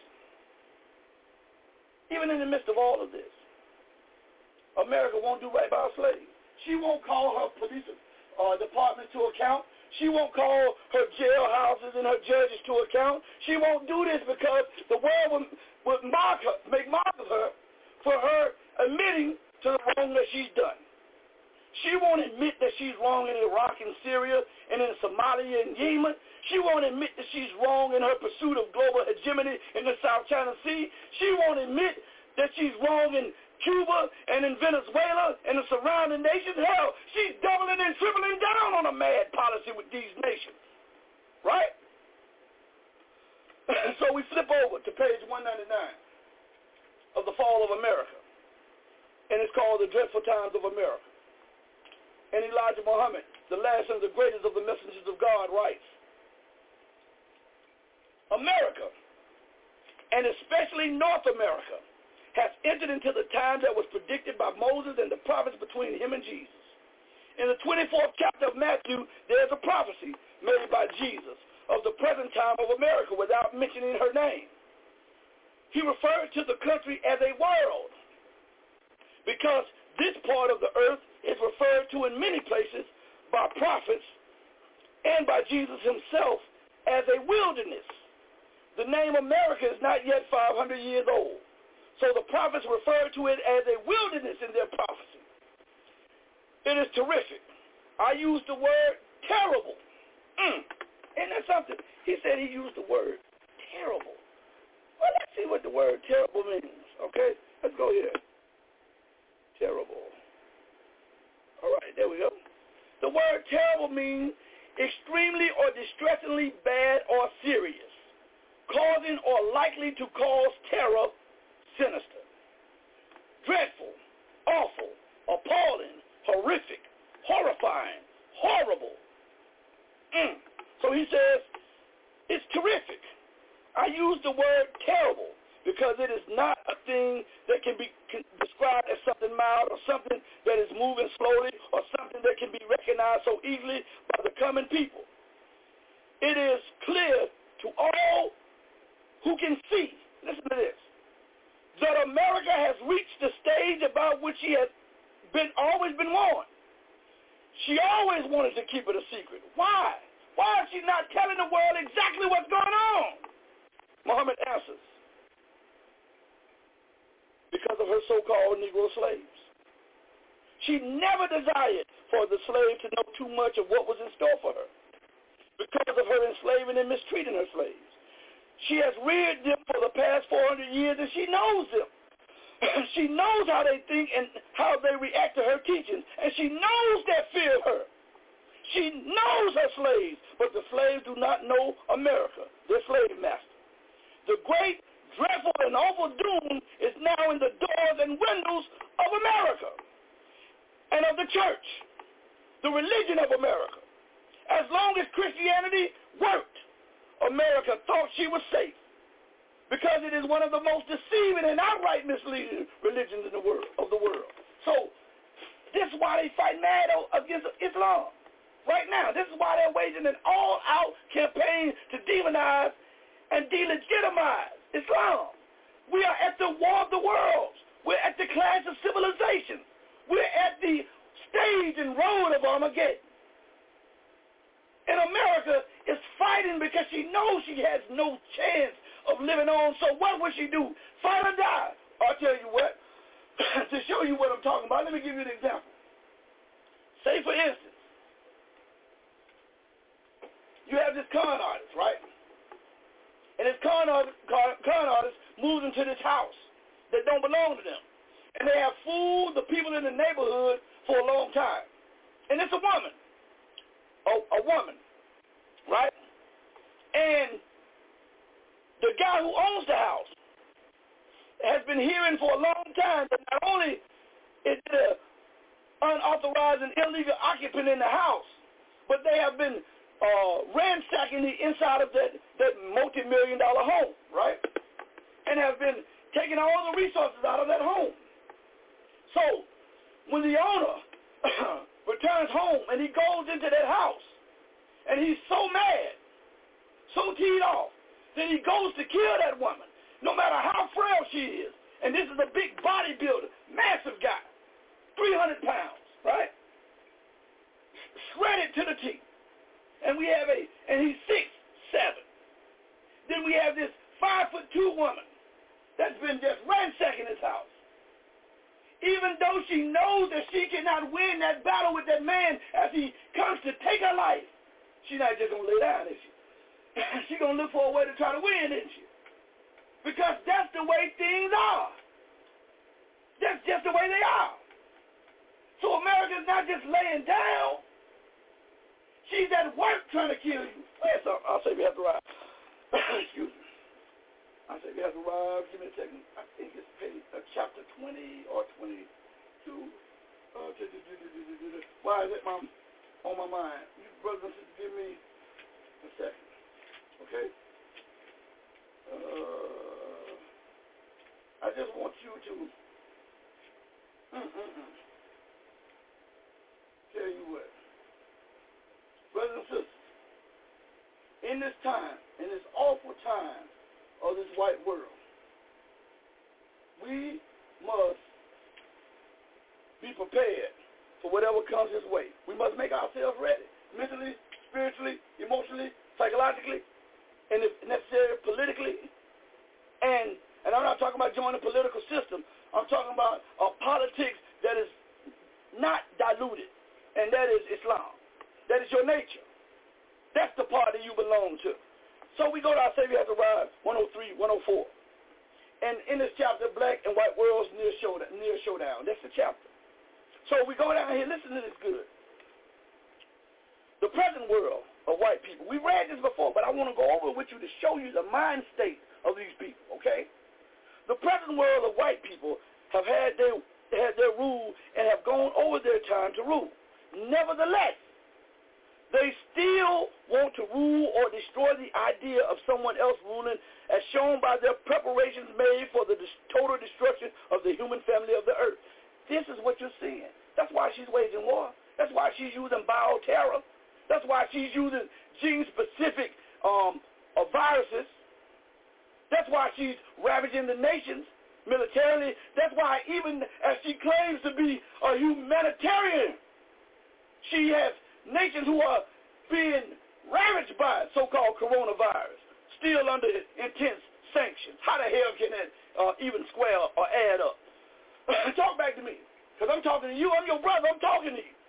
America won't do right by her slaves. She won't call her police departments to account. She won't call her jailhouses and her judges to account. She won't do this because the world would make mock of her for her admitting to the wrong that she's done. She won't admit that she's wrong in Iraq and Syria and in Somalia and Yemen. She won't admit that she's wrong in her pursuit of global hegemony in the South China Sea. She won't admit that she's wrong in Cuba and in Venezuela and the surrounding nations. Hell, she's doubling and tripling down on a mad policy with these nations. Right? So we flip over to page 199 of The Fall of America. And it's called The Dreadful Times of America. And Elijah Muhammad, the last and the greatest of the messengers of God, writes, America, and especially North America, has entered into the time that was predicted by Moses and the prophets between him and Jesus. In the 24th chapter of Matthew, there's a prophecy made by Jesus of the present time of America without mentioning her name. He referred to the country as a world because this part of the earth is referred to in many places by prophets and by Jesus himself as a wilderness. The name America is not yet 500 years old. So the prophets refer to it as a wilderness in their prophecy. It is terrific. I used the word terrible. Isn't that something? He said he used the word terrible. Well, let's see what the word terrible means, okay? Let's go here. Terrible. All right, there we go. word terrible means extremely or distressingly bad or serious, causing or likely to cause terror, sinister, dreadful, awful, appalling, horrific, horrifying, horrible. So he says, it's terrific. I use the word terrible because it is not a thing that can be described as something mild or something that is moving slowly or something that can be recognized so easily by the common people. It is clear to all who can see, listen to this, that America has reached the stage about which she has always been warned. She always wanted to keep it a secret. Why? Why is she not telling the world exactly what's going on? Muhammad answers, because of her so-called Negro slaves. She never desired for the slave to know too much of what was in store for her because of her enslaving and mistreating her slaves. She has reared them for the past 400 years, and she knows them. She knows how they think and how they react to her teachings, and she knows their fear of her. She knows her slaves, but the slaves do not know America, their slave master. The great, dreadful, and awful doom is now in the doors and windows of America and of the church, the religion of America. As long as Christianity worked, America thought she was safe because it is one of the most deceiving and outright misleading religions in the world. So this is why they fight mad against Islam right now. This is why they're waging an all-out campaign to demonize and delegitimize Islam. We are at the war of the worlds. We're at the clash of civilization. We're at the stage and road of Armageddon. And America is fighting because she knows she has no chance of living on. So what will she do? Fight or die? I'll tell you what. To show you what I'm talking about, let me give you an example. Say, for instance, you have this con artist, right? And this con artist moves into this house that don't belong to them. And they have fooled the people in the neighborhood for a long time. And it's a woman. A woman, right? And the guy who owns the house has been hearing for a long time that not only is the unauthorized and illegal occupant in the house, but they have been ransacking the inside of that multi-million-dollar home, right? And have been taking all the resources out of that home. So when the owner returns home and he goes into that house and he's so mad, so teed off, that he goes to kill that woman, no matter how frail she is. And this is a big bodybuilder, massive guy, 300 pounds, right? Shredded to the teeth. And he's 6'7". Then we have this 5'2" woman that's been just ransacking his house. Even though she knows that she cannot win that battle with that man as he comes to take her life, she's not just going to lay down, is she? She's going to look for a way to try to win, isn't she? Because that's the way things are. That's just the way they are. So America's not just laying down. She's at work trying to kill you. I'll say we have to ride. Excuse me. I say we have to arrive. Give me a second. I think it's page chapter 20 or 22. Why is it on my mind? You brothers and sisters, give me a second. Okay? I just want you to tell you what. Brothers and sisters, in this time, in this awful time of this white world, we must be prepared for whatever comes this way. We must make ourselves ready, mentally, spiritually, emotionally, psychologically, and if necessary, politically. And I'm not talking about joining the political system. I'm talking about a politics that is not diluted, and that is Islam. That is your nature. That's the party you belong to. So we go to our Savior Has Arrived, 103, 104. And in this chapter, Black and White Worlds Near Showdown. That's the chapter. So we go down here. Listen to this good. the present world of white people. We read this before, but I want to go over it with you to show you the mind state of these people, okay? The present world of white people have had their rule and have gone over their time to rule. Nevertheless, they still want to rule or destroy the idea of someone else ruling, as shown by their preparations made for the total destruction of the human family of the earth. This is what you're seeing. That's why she's waging war. That's why she's using bioterror. That's why she's using gene-specific viruses. That's why she's ravaging the nations militarily. That's why even as she claims to be a humanitarian, she has nations who are being ravaged by so-called coronavirus, still under intense sanctions. How the hell can that even square or add up? Talk back to me, because I'm talking to you. I'm your brother. I'm talking to you.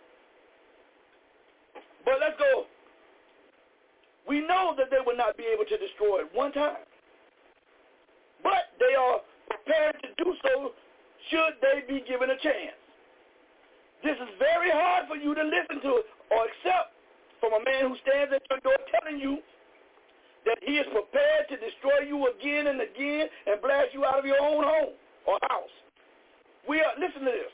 But let's go. We know that they will not be able to destroy it one time. But they are prepared to do so should they be given a chance. This is very hard for you to listen to or accept from a man who stands at your door telling you that he is prepared to destroy you again and again and blast you out of your own home or house. Listen to this.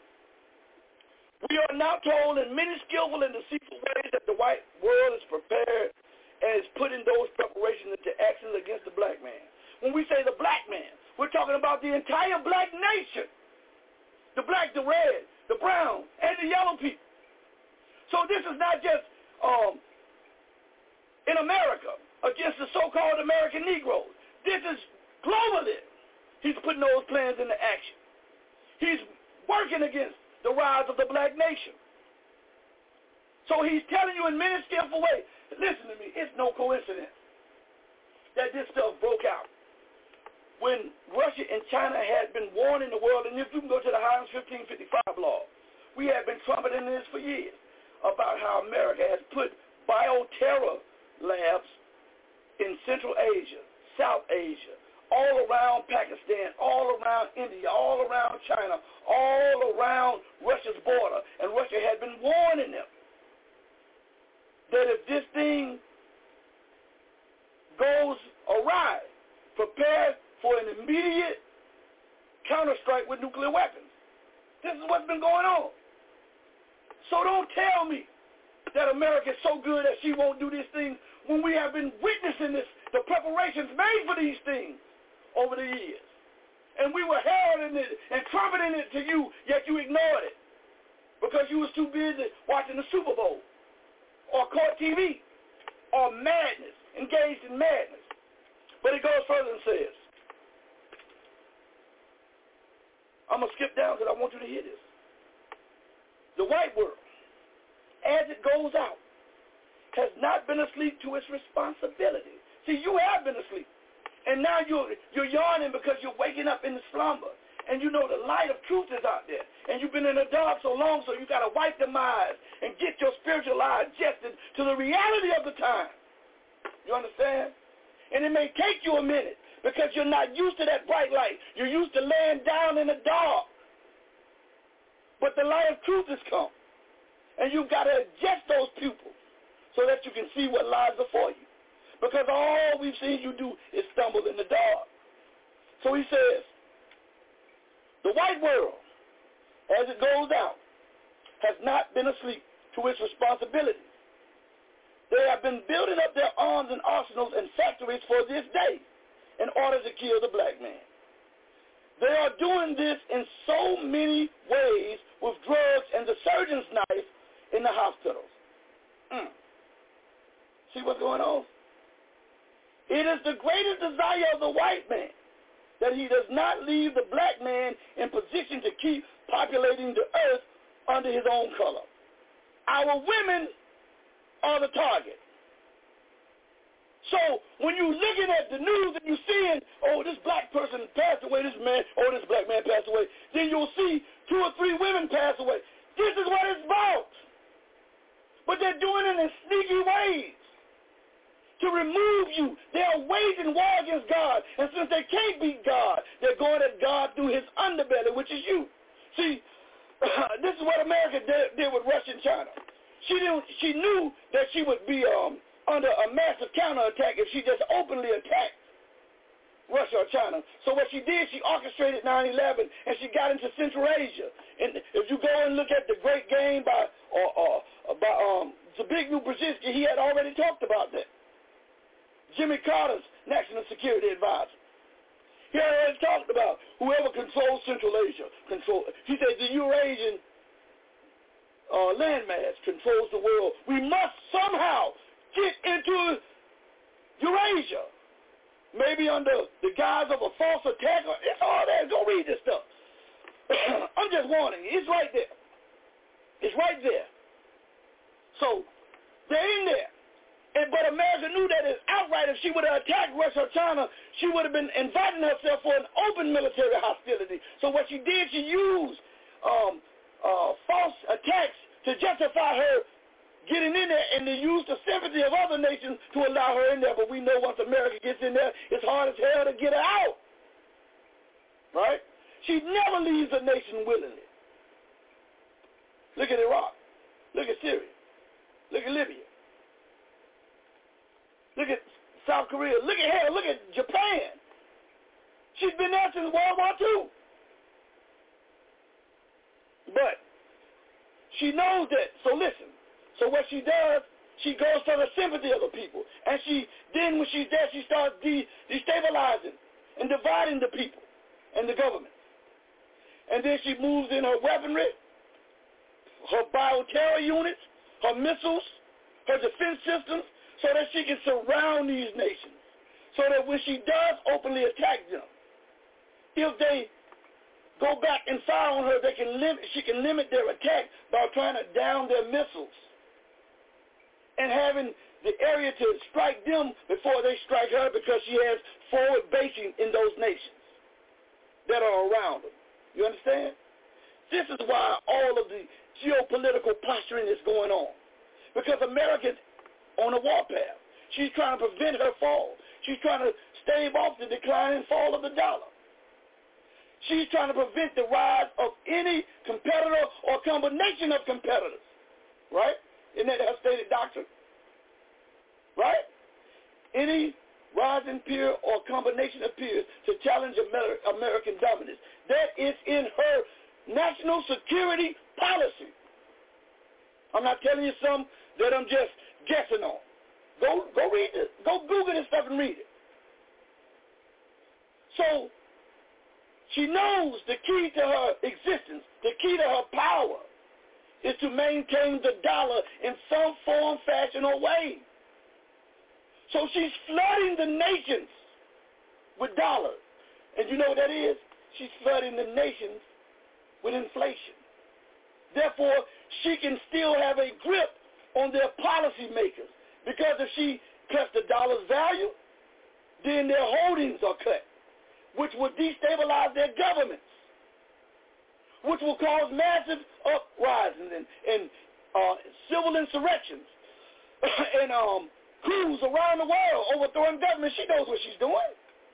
We are now told in many skillful and deceitful ways that the white world is prepared and is putting those preparations into action against the black man. When we say the black man, we're talking about the entire black nation. The black, the red, the brown, and the yellow people. So this is not just in America against the so-called American Negroes. This is globally. He's putting those plans into action. He's working against the rise of the black nation. So he's telling you in many skillful ways. Listen to me. It's no coincidence that this stuff broke out. When Russia and China had been warning the world, and if you can go to the Highlands 1555 law, we have been trumpeting this for years about how America has put bioterror labs in Central Asia, South Asia, all around Pakistan, all around India, all around China, all around Russia's border. And Russia had been warning them that if this thing goes awry, prepare for an immediate counterstrike with nuclear weapons. This is what's been going on. So don't tell me that America is so good that she won't do these things when we have been witnessing this, the preparations made for these things over the years. And we were heralding it and trumpeting it to you, yet you ignored it because you was too busy watching the Super Bowl or court TV or madness, engaged in madness. But it goes further and says, I'm going to skip down because I want you to hear this. The white world, as it goes out, has not been asleep to its responsibility. See, you have been asleep. And now you're yawning because you're waking up in the slumber. And you know the light of truth is out there. And you've been in the dark so long, so you got to wipe them eyes and get your spiritual eye adjusted to the reality of the time. You understand? And it may take you a minute because you're not used to that bright light. You're used to laying down in the dark. But the light of truth has come. And you've got to adjust those pupils so that you can see what lies before you. Because all we've seen you do is stumble in the dark. So he says, the white world, as it goes out, has not been asleep to its responsibilities. They have been building up their arms and arsenals and factories for this day in order to kill the black man. They are doing this in so many ways with drugs and the surgeon's knife in the hospitals. See what's going on? It is the greatest desire of the white man that he does not leave the black man in position to keep populating the earth under his own color. Our women are the target. So when you're looking at the news and you're seeing, oh, this black person passed away, this black man passed away, then you'll see 2 or 3 women pass away. This is what it's about. But they're doing it in sneaky ways to remove you. They are waging war against God. And since they can't beat God, they're going at God through his underbelly, which is you. See, this is what America did with Russia and China. She knew that she would be under a massive counterattack if she just openly attacked Russia or China. So what she did, she orchestrated 9/11, and she got into Central Asia. And if you go and look at the Great Game by Zbigniew Brzezinski, he had already talked about that. Jimmy Carter's national security advisor. He had already talked about whoever controls Central Asia. He said the Eurasian landmass controls the world. We must somehow get into Eurasia. Maybe under the guise of a false attack. It's all there. Go read this stuff. I'm just warning you. It's right there. It's right there. So, they're in there. But America knew that it's outright. If she would have attacked Russia or China, she would have been inviting herself for an open military hostility. So what she did, she used false attacks to justify her getting in there, and they used the sympathy of other nations to allow her in there. But we know once America gets in there, it's hard as hell to get her out. Right? She never leaves a nation willingly. Look at Iraq. Look at Syria. Look at Libya. Look at South Korea. Look at Japan. She's been there since World War II. But she knows that. So listen. So what she does, she goes for the sympathy of the people. And then when she's there, she starts destabilizing and dividing the people and the government. And then she moves in her weaponry, her bioterror units, her missiles, her defense systems, so that she can surround these nations. So that when she does openly attack them, if they go back and fire on her, she can limit their attack by trying to down their missiles and having the area to strike them before they strike her, because she has forward basing in those nations that are around them. You understand? This is why all of the geopolitical posturing is going on. Because America's on a warpath. She's trying to prevent her fall. She's trying to stave off the decline and fall of the dollar. She's trying to prevent the rise of any competitor or combination of competitors. Right? Isn't that her stated doctrine? Right? Any rising peer or combination of peers to challenge American dominance. That is in her national security policy. I'm not telling you something that I'm just guessing on. Go read it. Go Google this stuff and read it. So she knows the key to her existence, the key to her power, is to maintain the dollar in some form, fashion, or way. So she's flooding the nations with dollars. And you know what that is? She's flooding the nations with inflation. Therefore, she can still have a grip on their policymakers. Because if she cuts the dollar's value, then their holdings are cut, which will destabilize their governments, which will cause massive uprisings and civil insurrections and coups around the world, overthrowing government. She knows what she's doing.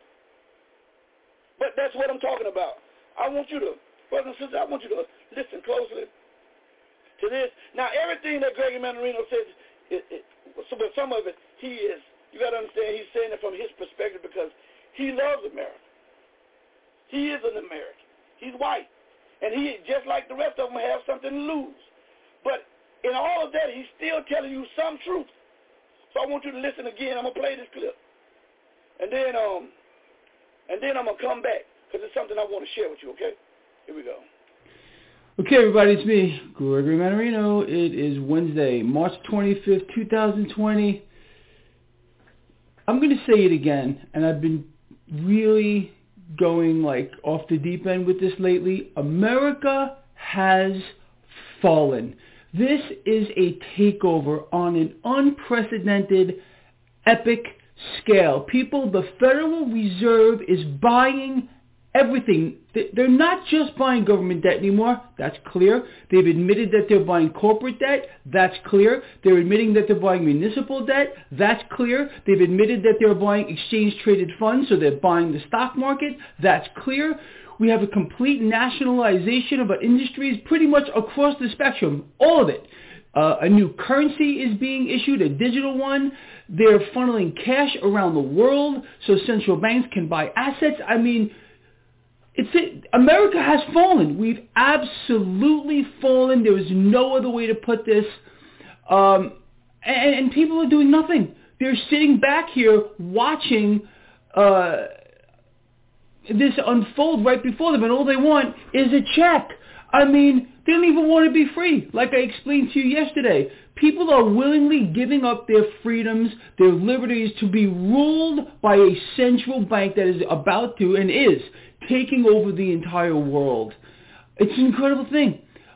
But that's what I'm talking about. I want you to, brothers and sisters, I want you to listen closely to this. Now, everything that Gregory Mannarino says, but some of it, you got to understand, he's saying it from his perspective because he loves America. He is an American. He's white. And he, just like the rest of them, have something to lose. But in all of that, he's still telling you some truth. So I want you to listen again. I'm going to play this clip. And then I'm going to come back because it's something I want to share with you, okay? Here we go. Okay, everybody, it's me, Gregory Mannarino. It is Wednesday, March 25th, 2020. I'm going to say it again, and I've been really going off the deep end with this lately. America has fallen. This is a takeover on an unprecedented, epic scale. People, the Federal Reserve is buying everything. They're not just buying government debt anymore. That's clear. They've admitted that they're buying corporate debt. That's clear. They're admitting that they're buying municipal debt. That's clear. They've admitted that they're buying exchange-traded funds, so they're buying the stock market. That's clear. We have a complete nationalization of our industries pretty much across the spectrum. All of it. A new currency is being issued, a digital one. They're funneling cash around the world so central banks can buy assets. I mean, America has fallen. We've absolutely fallen. There is no other way to put this. And people are doing nothing. They're sitting back here watching this unfold right before them, and all they want is a check. I mean, they don't even want to be free. Like I explained to you yesterday, people are willingly giving up their freedoms, their liberties to be ruled by a central bank that is about to and is taking over the entire world. It's an incredible thing.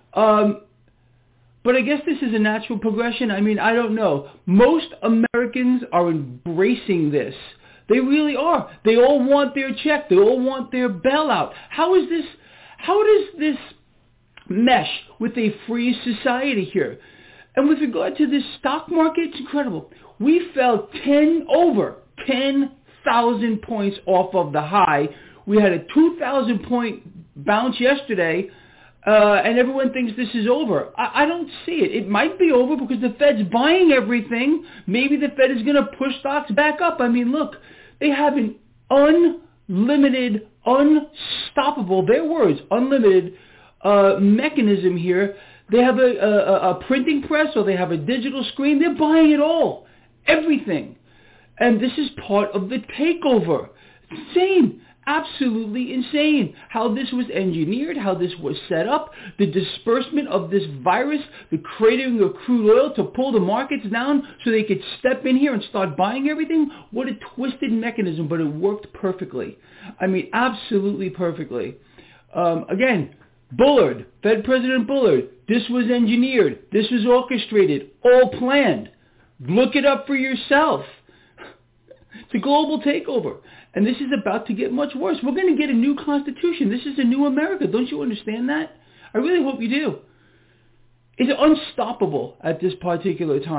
But I guess this is a natural progression. I mean, I don't know. Most Americans are embracing this. They really are. They all want their check. They all want their bailout. How does this mesh with a free society here? And with regard to this stock market, it's incredible. We fell over 10,000 points off of the high. We had a 2,000 point bounce yesterday, and everyone thinks this is over. I don't see it. It might be over because the Fed's buying everything. Maybe the Fed is going to push stocks back up. I mean, look, they have an unlimited, unstoppable, their words, unlimited mechanism here. They have a printing press, or they have a digital screen. They're buying it all, everything. And this is part of the takeover. It's insane. Absolutely insane how this was engineered, how this was set up, the disbursement of this virus, the creating of crude oil to pull the markets down so they could step in here and start buying everything. What a twisted mechanism, but it worked perfectly. I mean, absolutely perfectly. Again, Bullard, Fed President Bullard, this was engineered, this was orchestrated, all planned. Look it up for yourself. It's a global takeover. And this is about to get much worse. We're going to get a new constitution. This is a new America. Don't you understand that? I really hope you do. It's unstoppable at this particular time.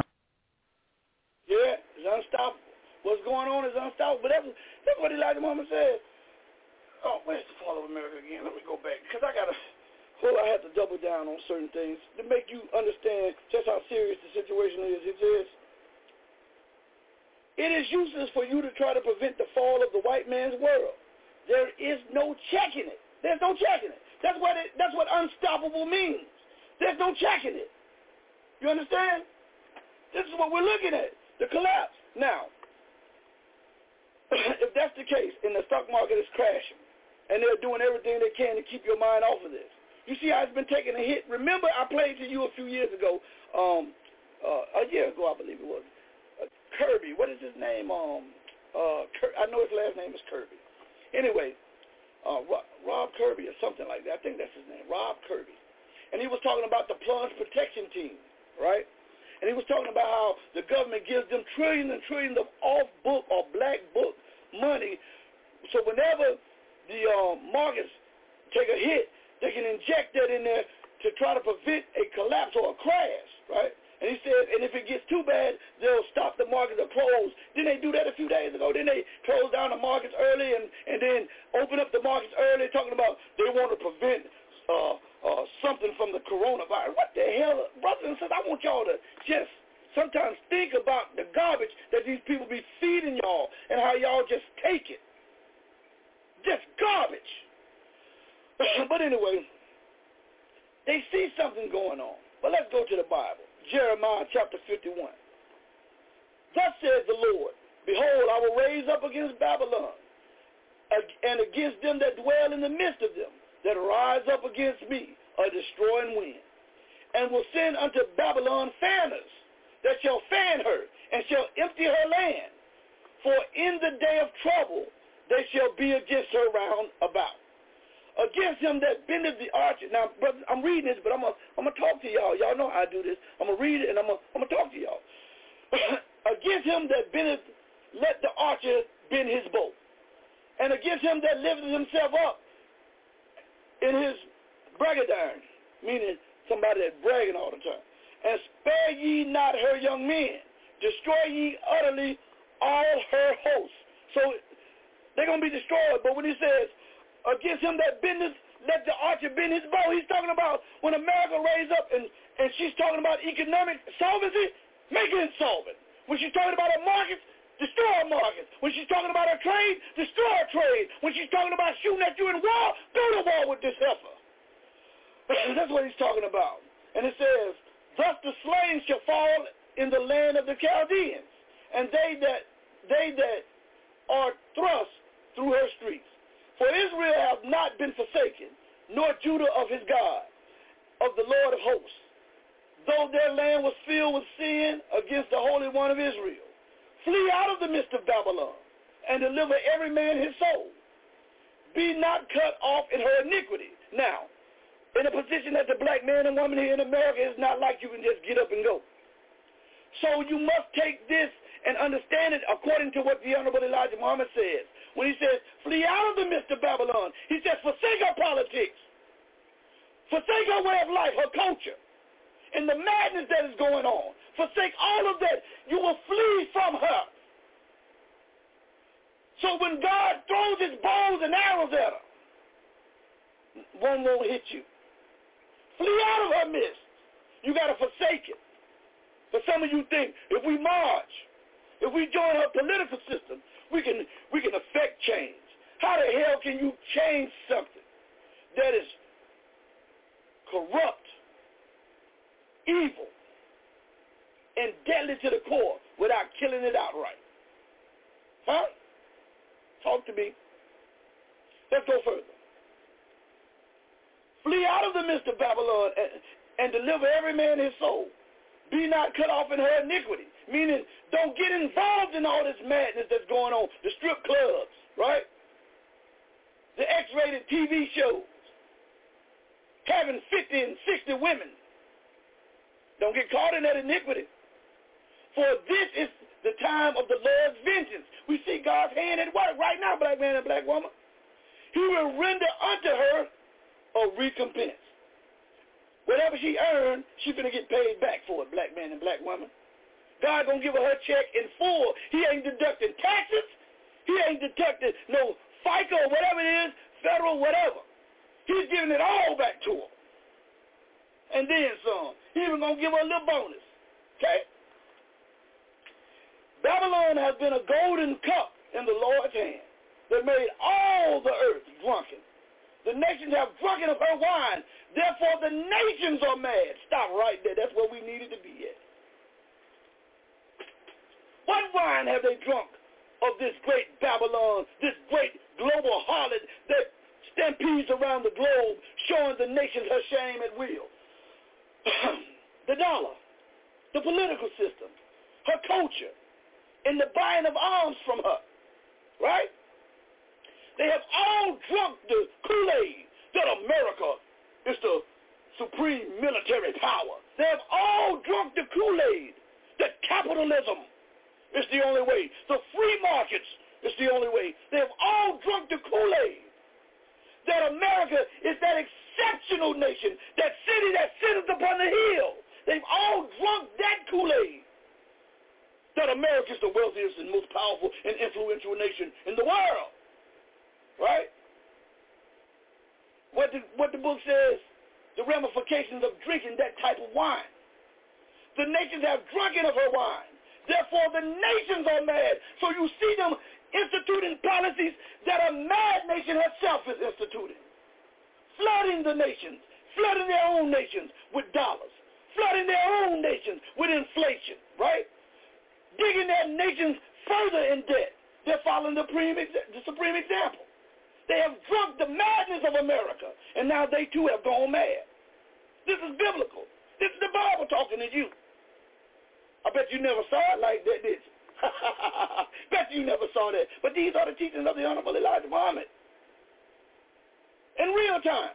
Yeah, it's unstoppable. What's going on is unstoppable. But that's what Elijah Muhammad said. Oh, where's the fall of America again? Let me go back. Because I have to double down on certain things to make you understand just how serious the situation is. It is useless for you to try to prevent the fall of the white man's world. There is no checking it. There's no checking it. That's what unstoppable means. There's no checking it. You understand? This is what we're looking at, the collapse. Now, if that's the case, and the stock market is crashing, and they're doing everything they can to keep your mind off of this, you see how it's been taking a hit. Remember, I played to you a few years ago, a year ago, I believe it was. Kirby, what is his name? I know his last name is Kirby. Anyway, Rob Kirby or something like that. I think that's his name, Rob Kirby. And he was talking about the plunge protection team, right? And he was talking about how the government gives them trillions and trillions of off-book or black book money. So whenever the markets take a hit, they can inject that in there to try to prevent a collapse or a crash, right? And he said, and if it gets too bad, they'll stop the market or close. Didn't they do that a few days ago? Didn't they close down the markets early and then open up the markets early, talking about they want to prevent something from the coronavirus? What the hell? Brothers and sisters, I want y'all to just sometimes think about the garbage that these people be feeding y'all and how y'all just take it. Just garbage. But anyway, they see something going on. But let's go to the Bible. Jeremiah chapter 51. Thus says the Lord, behold, I will raise up against Babylon and against them that dwell in the midst of them, that rise up against me, a destroying wind, and will send unto Babylon fanners that shall fan her and shall empty her land. For in the day of trouble they shall be against her round about. Against him that bendeth the arch. Now, brother, I'm reading this, but I'm gonna talk to y'all. Y'all know how I do this. I'm gonna read it and I'm gonna talk to y'all. Against him that bendeth, let the archer bend his bow, and against him that lifteth himself up in his braggadown, meaning somebody that's bragging all the time. And spare ye not her young men, destroy ye utterly all her hosts. So they're gonna be destroyed. But when he says, against him that bendeth, let the archer bend his bow. He's talking about when America raised up and And she's talking about economic solvency, make it insolvent. When she's talking about her markets, destroy her markets. When she's talking about her trade, destroy her trade. When she's talking about shooting at you in war, go to war with this heifer. That's what he's talking about. And it says, thus the slain shall fall in the land of the Chaldeans, and they that are thrust through her streets. For Israel hath not been forsaken, nor Judah of his God, of the Lord of hosts, though their land was filled with sin against the Holy One of Israel. Flee out of the midst of Babylon, and deliver every man his soul. Be not cut off in her iniquity. Now, in a position as a black man and woman here in America, it's not like you can just get up and go. So you must take this and understand it according to what the Honorable Elijah Muhammad says. When he says, flee out of the midst of Babylon, he says, forsake her politics. Forsake her way of life, her culture, and the madness that is going on. Forsake all of that. You will flee from her. So when God throws his bows and arrows at her, one won't hit you. Flee out of her midst. You got to forsake it. But some of you think if we march, if we join her political system, we can affect change. How the hell can you change something that is corrupt, evil, and deadly to the core without killing it outright? Huh? Talk to me. Let's go further. Flee out of the midst of Babylon and deliver every man his soul. Be not cut off in her iniquity. Meaning, don't get involved in all this madness that's going on. The strip clubs, right? The X-rated TV shows. Having 50 and 60 women. Don't get caught in that iniquity. For this is the time of the Lord's vengeance. We see God's hand at work right now, black man and black woman. He will render unto her a recompense. Whatever she earned, she's going to get paid back for it, black man and black woman. God going to give her check in full. He ain't deducting taxes. He ain't deducting no FICA or whatever it is, federal, whatever. He's giving it all back to her. And then some. He even going to give her a little bonus. Okay? Babylon has been a golden cup in the Lord's hand that made all the earth drunken. The nations have drunken of her wine. Therefore, the nations are mad. Stop right there. That's where we needed to be at. What wine have they drunk of this great Babylon, this great global harlot that stampedes around the globe, showing the nations her shame at will? The dollar, the political system, her culture, and the buying of arms from her, right? They have all drunk the Kool-Aid that America is the supreme military power. They have all drunk the Kool-Aid that capitalism is the only way. The free markets is the only way. They have all drunk the Kool-Aid that America is that exceptional nation, that city that sitteth upon the hill. They've all drunk that Kool-Aid that America is the wealthiest and most powerful and influential nation in the world. Right? What the book says, the ramifications of drinking that type of wine. The nations have drunken of her wine. Therefore, the nations are mad. So you see them instituting policies that a mad nation herself is instituting. Flooding the nations, flooding their own nations with dollars, flooding their own nations with inflation, right? Digging their nations further in debt. They're following the supreme example. They have drunk the madness of America, and now they too have gone mad. This is biblical. This is the Bible talking to you. I bet you never saw it like that, did you? Bet you never saw that. But these are the teachings of the Honorable Elijah Muhammad. In real time.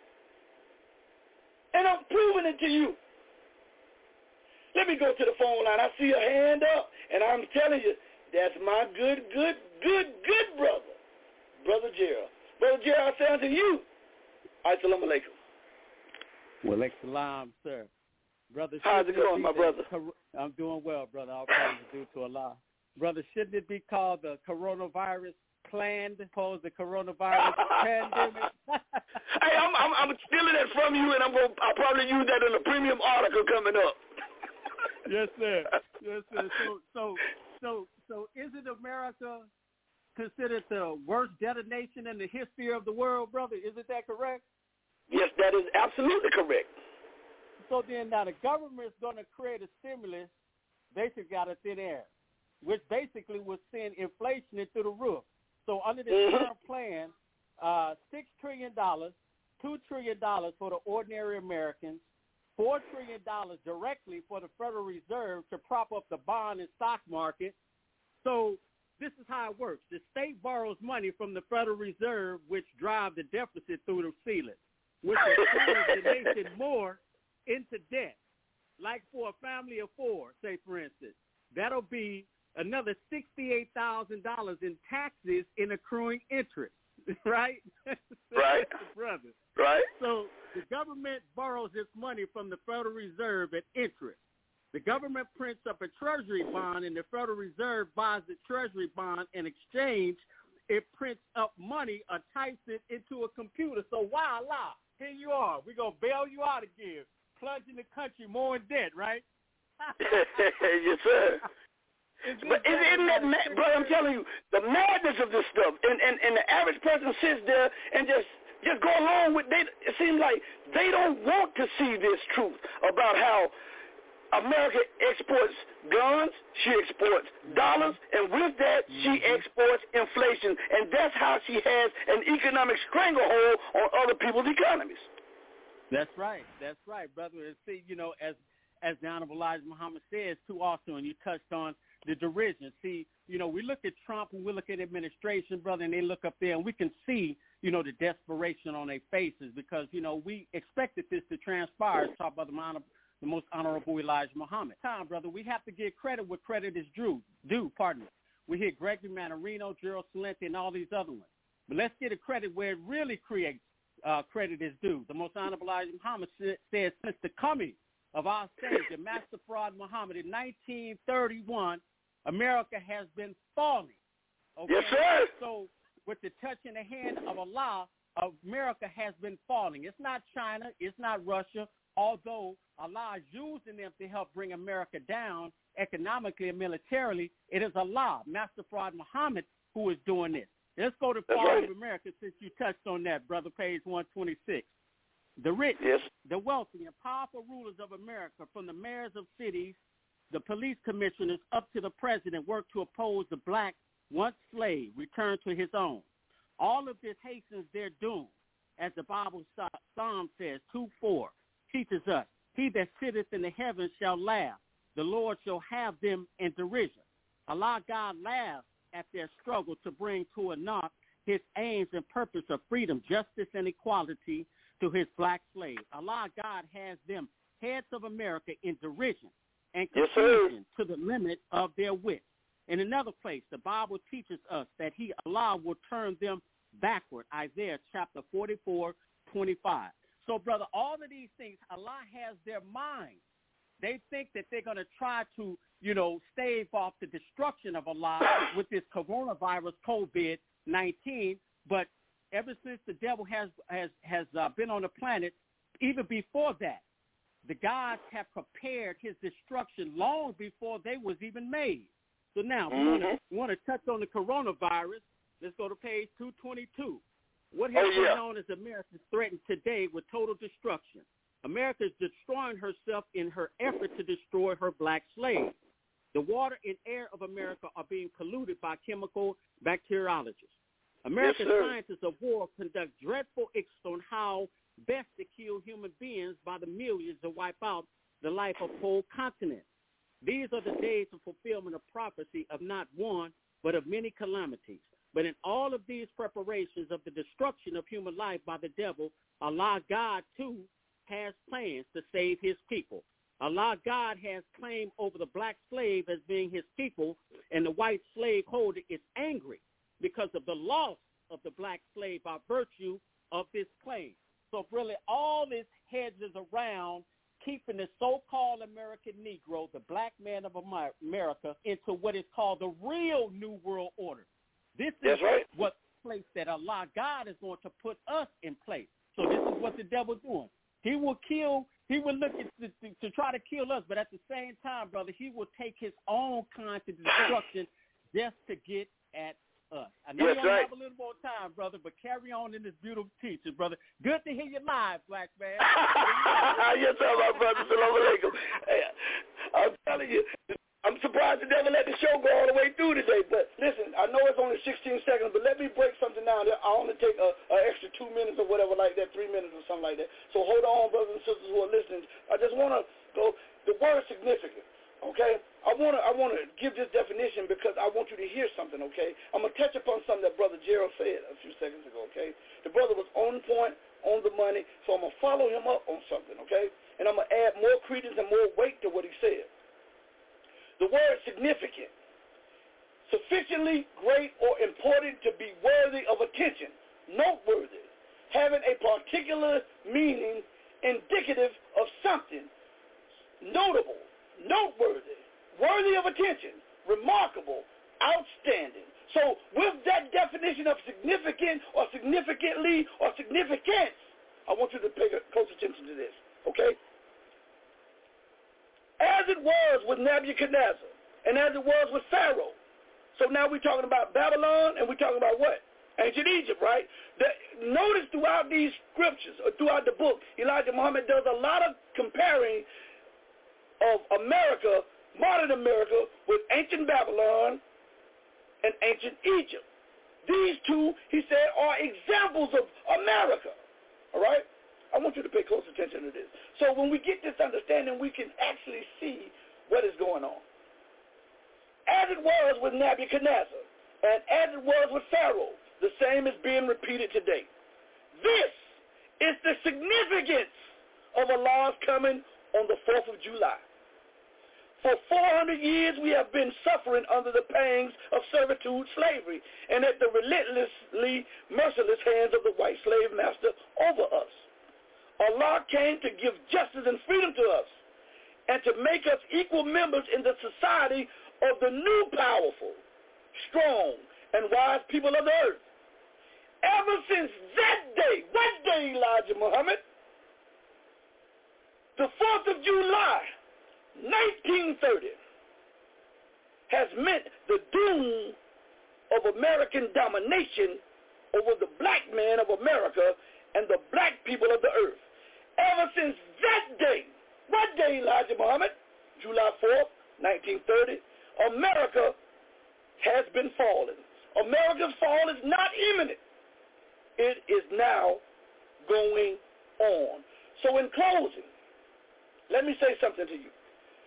And I'm proving it to you. Let me go to the phone line. I see a hand up, and I'm telling you, that's my good brother. Brother Gerald. Brother Gerald, I say unto you, Assalamu alaikum. Well, salam, sir. Brother, how's it going, my brother? I'm doing well, brother. All praise is due to Allah. Brother, shouldn't it be called the coronavirus plan to pose the coronavirus pandemic? Hey, I'm stealing that from you, and I'll probably use that in a premium article coming up. Yes, sir. Yes, sir. So isn't America considered the worst detonation in the history of the world, brother? Isn't that correct? Yes, that is absolutely correct. So then now the government's going to create a stimulus basically out of thin air, which basically will send inflation into the roof. So under this current plan, $6 trillion, $2 trillion for the ordinary Americans, $4 trillion directly for the Federal Reserve to prop up the bond and stock market. So this is how it works. The state borrows money from the Federal Reserve, which drive the deficit through the ceiling, which will plunge the nation more into debt. Like for a family of four, say for instance, that'll be another $68,000 in taxes in accruing interest, right? Right. Brother. Right. So the government borrows its money from the Federal Reserve at interest. The government prints up a treasury bond, and the Federal Reserve buys the treasury bond. In exchange, it prints up money or types it into a computer. So voila, here you are. We're going to bail you out again, plunging the country more in debt, right? Yes, sir. But isn't that mad, brother? I'm telling you, the madness of this stuff, and the average person sits there and just go along with. It seems like they don't want to see this truth about how America exports guns, she exports dollars, and with that, she exports inflation, and that's how she has an economic stranglehold on other people's economies. That's right, brother. And see, as the Honorable Elijah Muhammad says too also, and you touched on the derision. See, we look at Trump and we look at administration, brother, and they look up there and we can see, the desperation on their faces because, we expected this to transpire, talk about the most honorable Elijah Muhammad. Brother, we have to give credit where credit is due. We hear Gregory Mannarino, Gerald Celente, and all these other ones. But let's get a credit where it really creates credit is due. The most honorable Elijah Muhammad says since the coming of our Savior, Master Fard Muhammad, in 1931, America has been falling. Okay? Yes, sir. So with the touch in the hand of Allah, America has been falling. It's not China. It's not Russia, although Allah is using them to help bring America down economically and militarily. It is Allah, Master Fard Muhammad, who is doing this. Let's go to fall of America since you touched on that, brother, page 126. The rich, the wealthy, and powerful rulers of America, from the mayors of cities, the police commissioners, up to the president, work to oppose the black, once slave, return to his own. All of this hastens their doom, as the Bible Psalm says, 2:4, teaches us, he that sitteth in the heavens shall laugh. The Lord shall have them in derision. Allah God laughs at their struggle to bring to a naught his aims and purpose of freedom, justice, and equality to his black slaves. Allah God has them, heads of America, in derision and confusion to the limit of their wit. In another place, the Bible teaches us that Allah will turn them backward. Isaiah chapter 44:25. So, brother, all of these things, Allah has their mind. They think that they're going to try to, stave off the destruction of Allah with this coronavirus, COVID-19, but ever since the devil has been on the planet, even before that, the gods have prepared his destruction long before they was even made. So now we want to touch on the coronavirus. Let's go to page 222. What has been known as America threatened today with total destruction? America is destroying herself in her effort to destroy her black slaves. The water and air of America are being polluted by chemical bacteriologists. American scientists of war conduct dreadful experiments on how best to kill human beings by the millions to wipe out the life of whole continents. These are the days of fulfillment of prophecy of not one, but of many calamities. But in all of these preparations of the destruction of human life by the devil, Allah God, too, has plans to save his people. Allah God has claim over the black slave as being his people, and the white slave holder is angry because of the loss of the black slave by virtue of this claim. So really all this hedges around keeping the so-called American Negro, the black man of America, into what is called the real New World Order. This is what place that Allah, God, is going to put us in place. So this is what the devil's doing. He will look to try to kill us, but at the same time, brother, he will take his own kind to destruction just to get at us. I know you only have a little more time, brother, but carry on in this beautiful teaching, brother. Good to hear you live, black man. Yes, sir, my brother. Assalamu alaikum. Hey, I'm telling you, I'm surprised the devil let the show go all the way through today. But listen, I know it's only 16 seconds, but let me break something down. I'll only take an extra 2 minutes or whatever like that, 3 minutes or something like that. So hold on, brothers and sisters who are listening. I just want to go, the word significant, okay? I want to give this definition because I want you to hear something, okay? I'm going to touch upon something that Brother Gerald said a few seconds ago, okay? The brother was on point, on the money, so I'm going to follow him up on something, okay? And I'm going to add more credence and more weight to what he said. The word significant, sufficiently great or important to be worthy of attention, noteworthy, having a particular meaning, indicative of something, notable, noteworthy, worthy of attention, remarkable, outstanding. So with that definition of significant or significantly or significance, I want you to pay close attention to this, okay? As it was with Nebuchadnezzar, and as it was with Pharaoh. So now we're talking about Babylon, and we're talking about what? Ancient Egypt, right? Notice throughout these scriptures, or throughout the book, Elijah Muhammad does a lot of comparing of America, modern America, with ancient Babylon and ancient Egypt. These two, he said, are examples of America, all right? I want you to pay close attention to this. So when we get this understanding, we can actually see what is going on. As it was with Nebuchadnezzar, and as it was with Pharaoh, the same is being repeated today. This is the significance of Allah's coming on the 4th of July. For 400 years, we have been suffering under the pangs of servitude, slavery, and at the relentlessly merciless hands of the white slave master over us. Allah came to give justice and freedom to us and to make us equal members in the society of the new powerful, strong, and wise people of the earth. Ever since that day, what day, Elijah Muhammad? The 4th of July, 1930, has meant the doom of American domination over the black man of America and the black people of the earth. Ever since that day, what day, Elijah Muhammad? July 4th, 1930, America has been falling. America's fall is not imminent. It is now going on. So in closing, let me say something to you.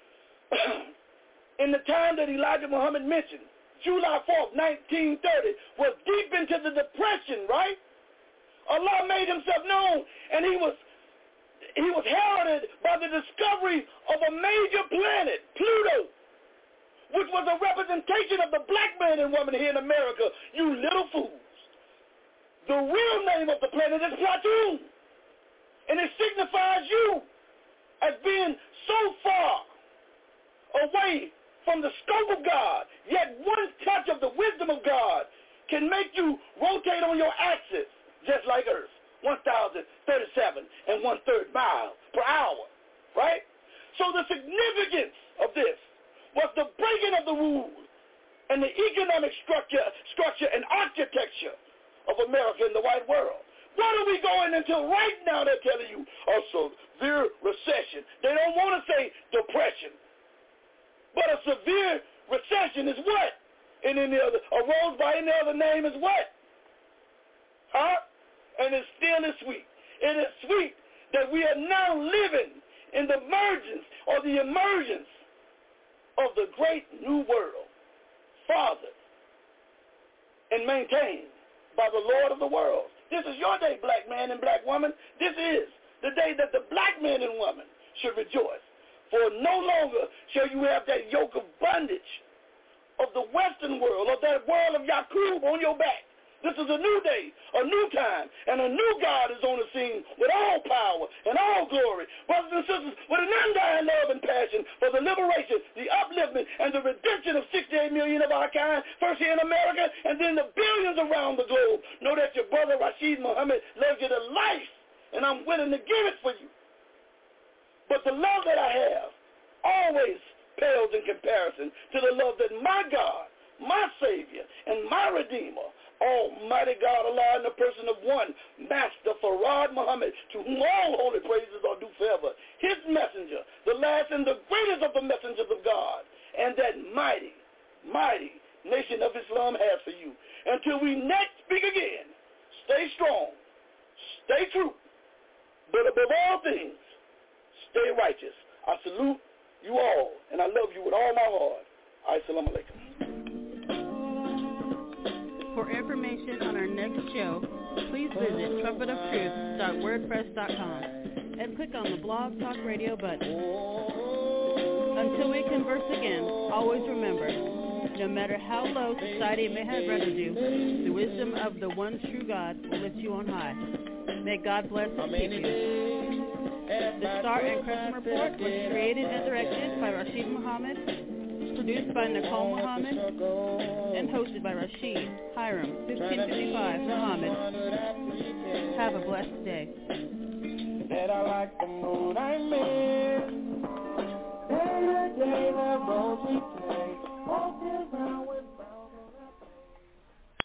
In the time that Elijah Muhammad mentioned, July 4th, 1930, was deep into the depression, right? Allah made himself known, and he was heralded by the discovery of a major planet, Pluto, which was a representation of the black man and woman here in America, you little fools. The real name of the planet is Platoon, and it signifies you as being so far away from the scope of God, yet one touch of the wisdom of God can make you rotate on your axis just like Earth, 1,037 1/3 miles per hour, right? So the significance of this was the breaking of the rules and the economic structure and architecture of America and the white world. What are we going into right now? They're telling you a severe recession. They don't want to say depression. But a severe recession is what? And any other, a rose by any other name is what? Huh? And it still is sweet. It is sweet that we are now living in the emergence of the great new world, fathered and maintained by the Lord of the world. This is your day, black man and black woman. This is the day that the black man and woman should rejoice. For no longer shall you have that yoke of bondage of the Western world, of that world of Yaqub on your back. This is a new day, a new time, and a new God is on the scene with all power and all glory. Brothers and sisters, with an undying love and passion for the liberation, the upliftment, and the redemption of 68 million of our kind, first here in America, and then the billions around the globe. Know that your brother Rashid Muhammad loves you to life, and I'm willing to give it for you. But the love that I have always pales in comparison to the love that my God, my Savior, and my Redeemer, Almighty God, Allah, in the person of one, Master Farad Muhammad, to whom all holy praises are due forever, his messenger, the last and the greatest of the messengers of God, and that mighty, mighty nation of Islam has for you. Until we next speak again, stay strong, stay true, but above all things, stay righteous. I salute you all, and I love you with all my heart. Assalamu alaikum. For information on our next show, please visit trumpetoftruth.wordpress.com and click on the Blog Talk Radio button. Until we converse again, always remember, no matter how low society may have rendered you, the wisdom of the one true God will lift you on high. May God bless and keep you. The Star and Crescent Report was created and directed by Rashid Muhammad, produced by Nicole Muhammad, and hosted by Rashid Hiram 1555 Muhammad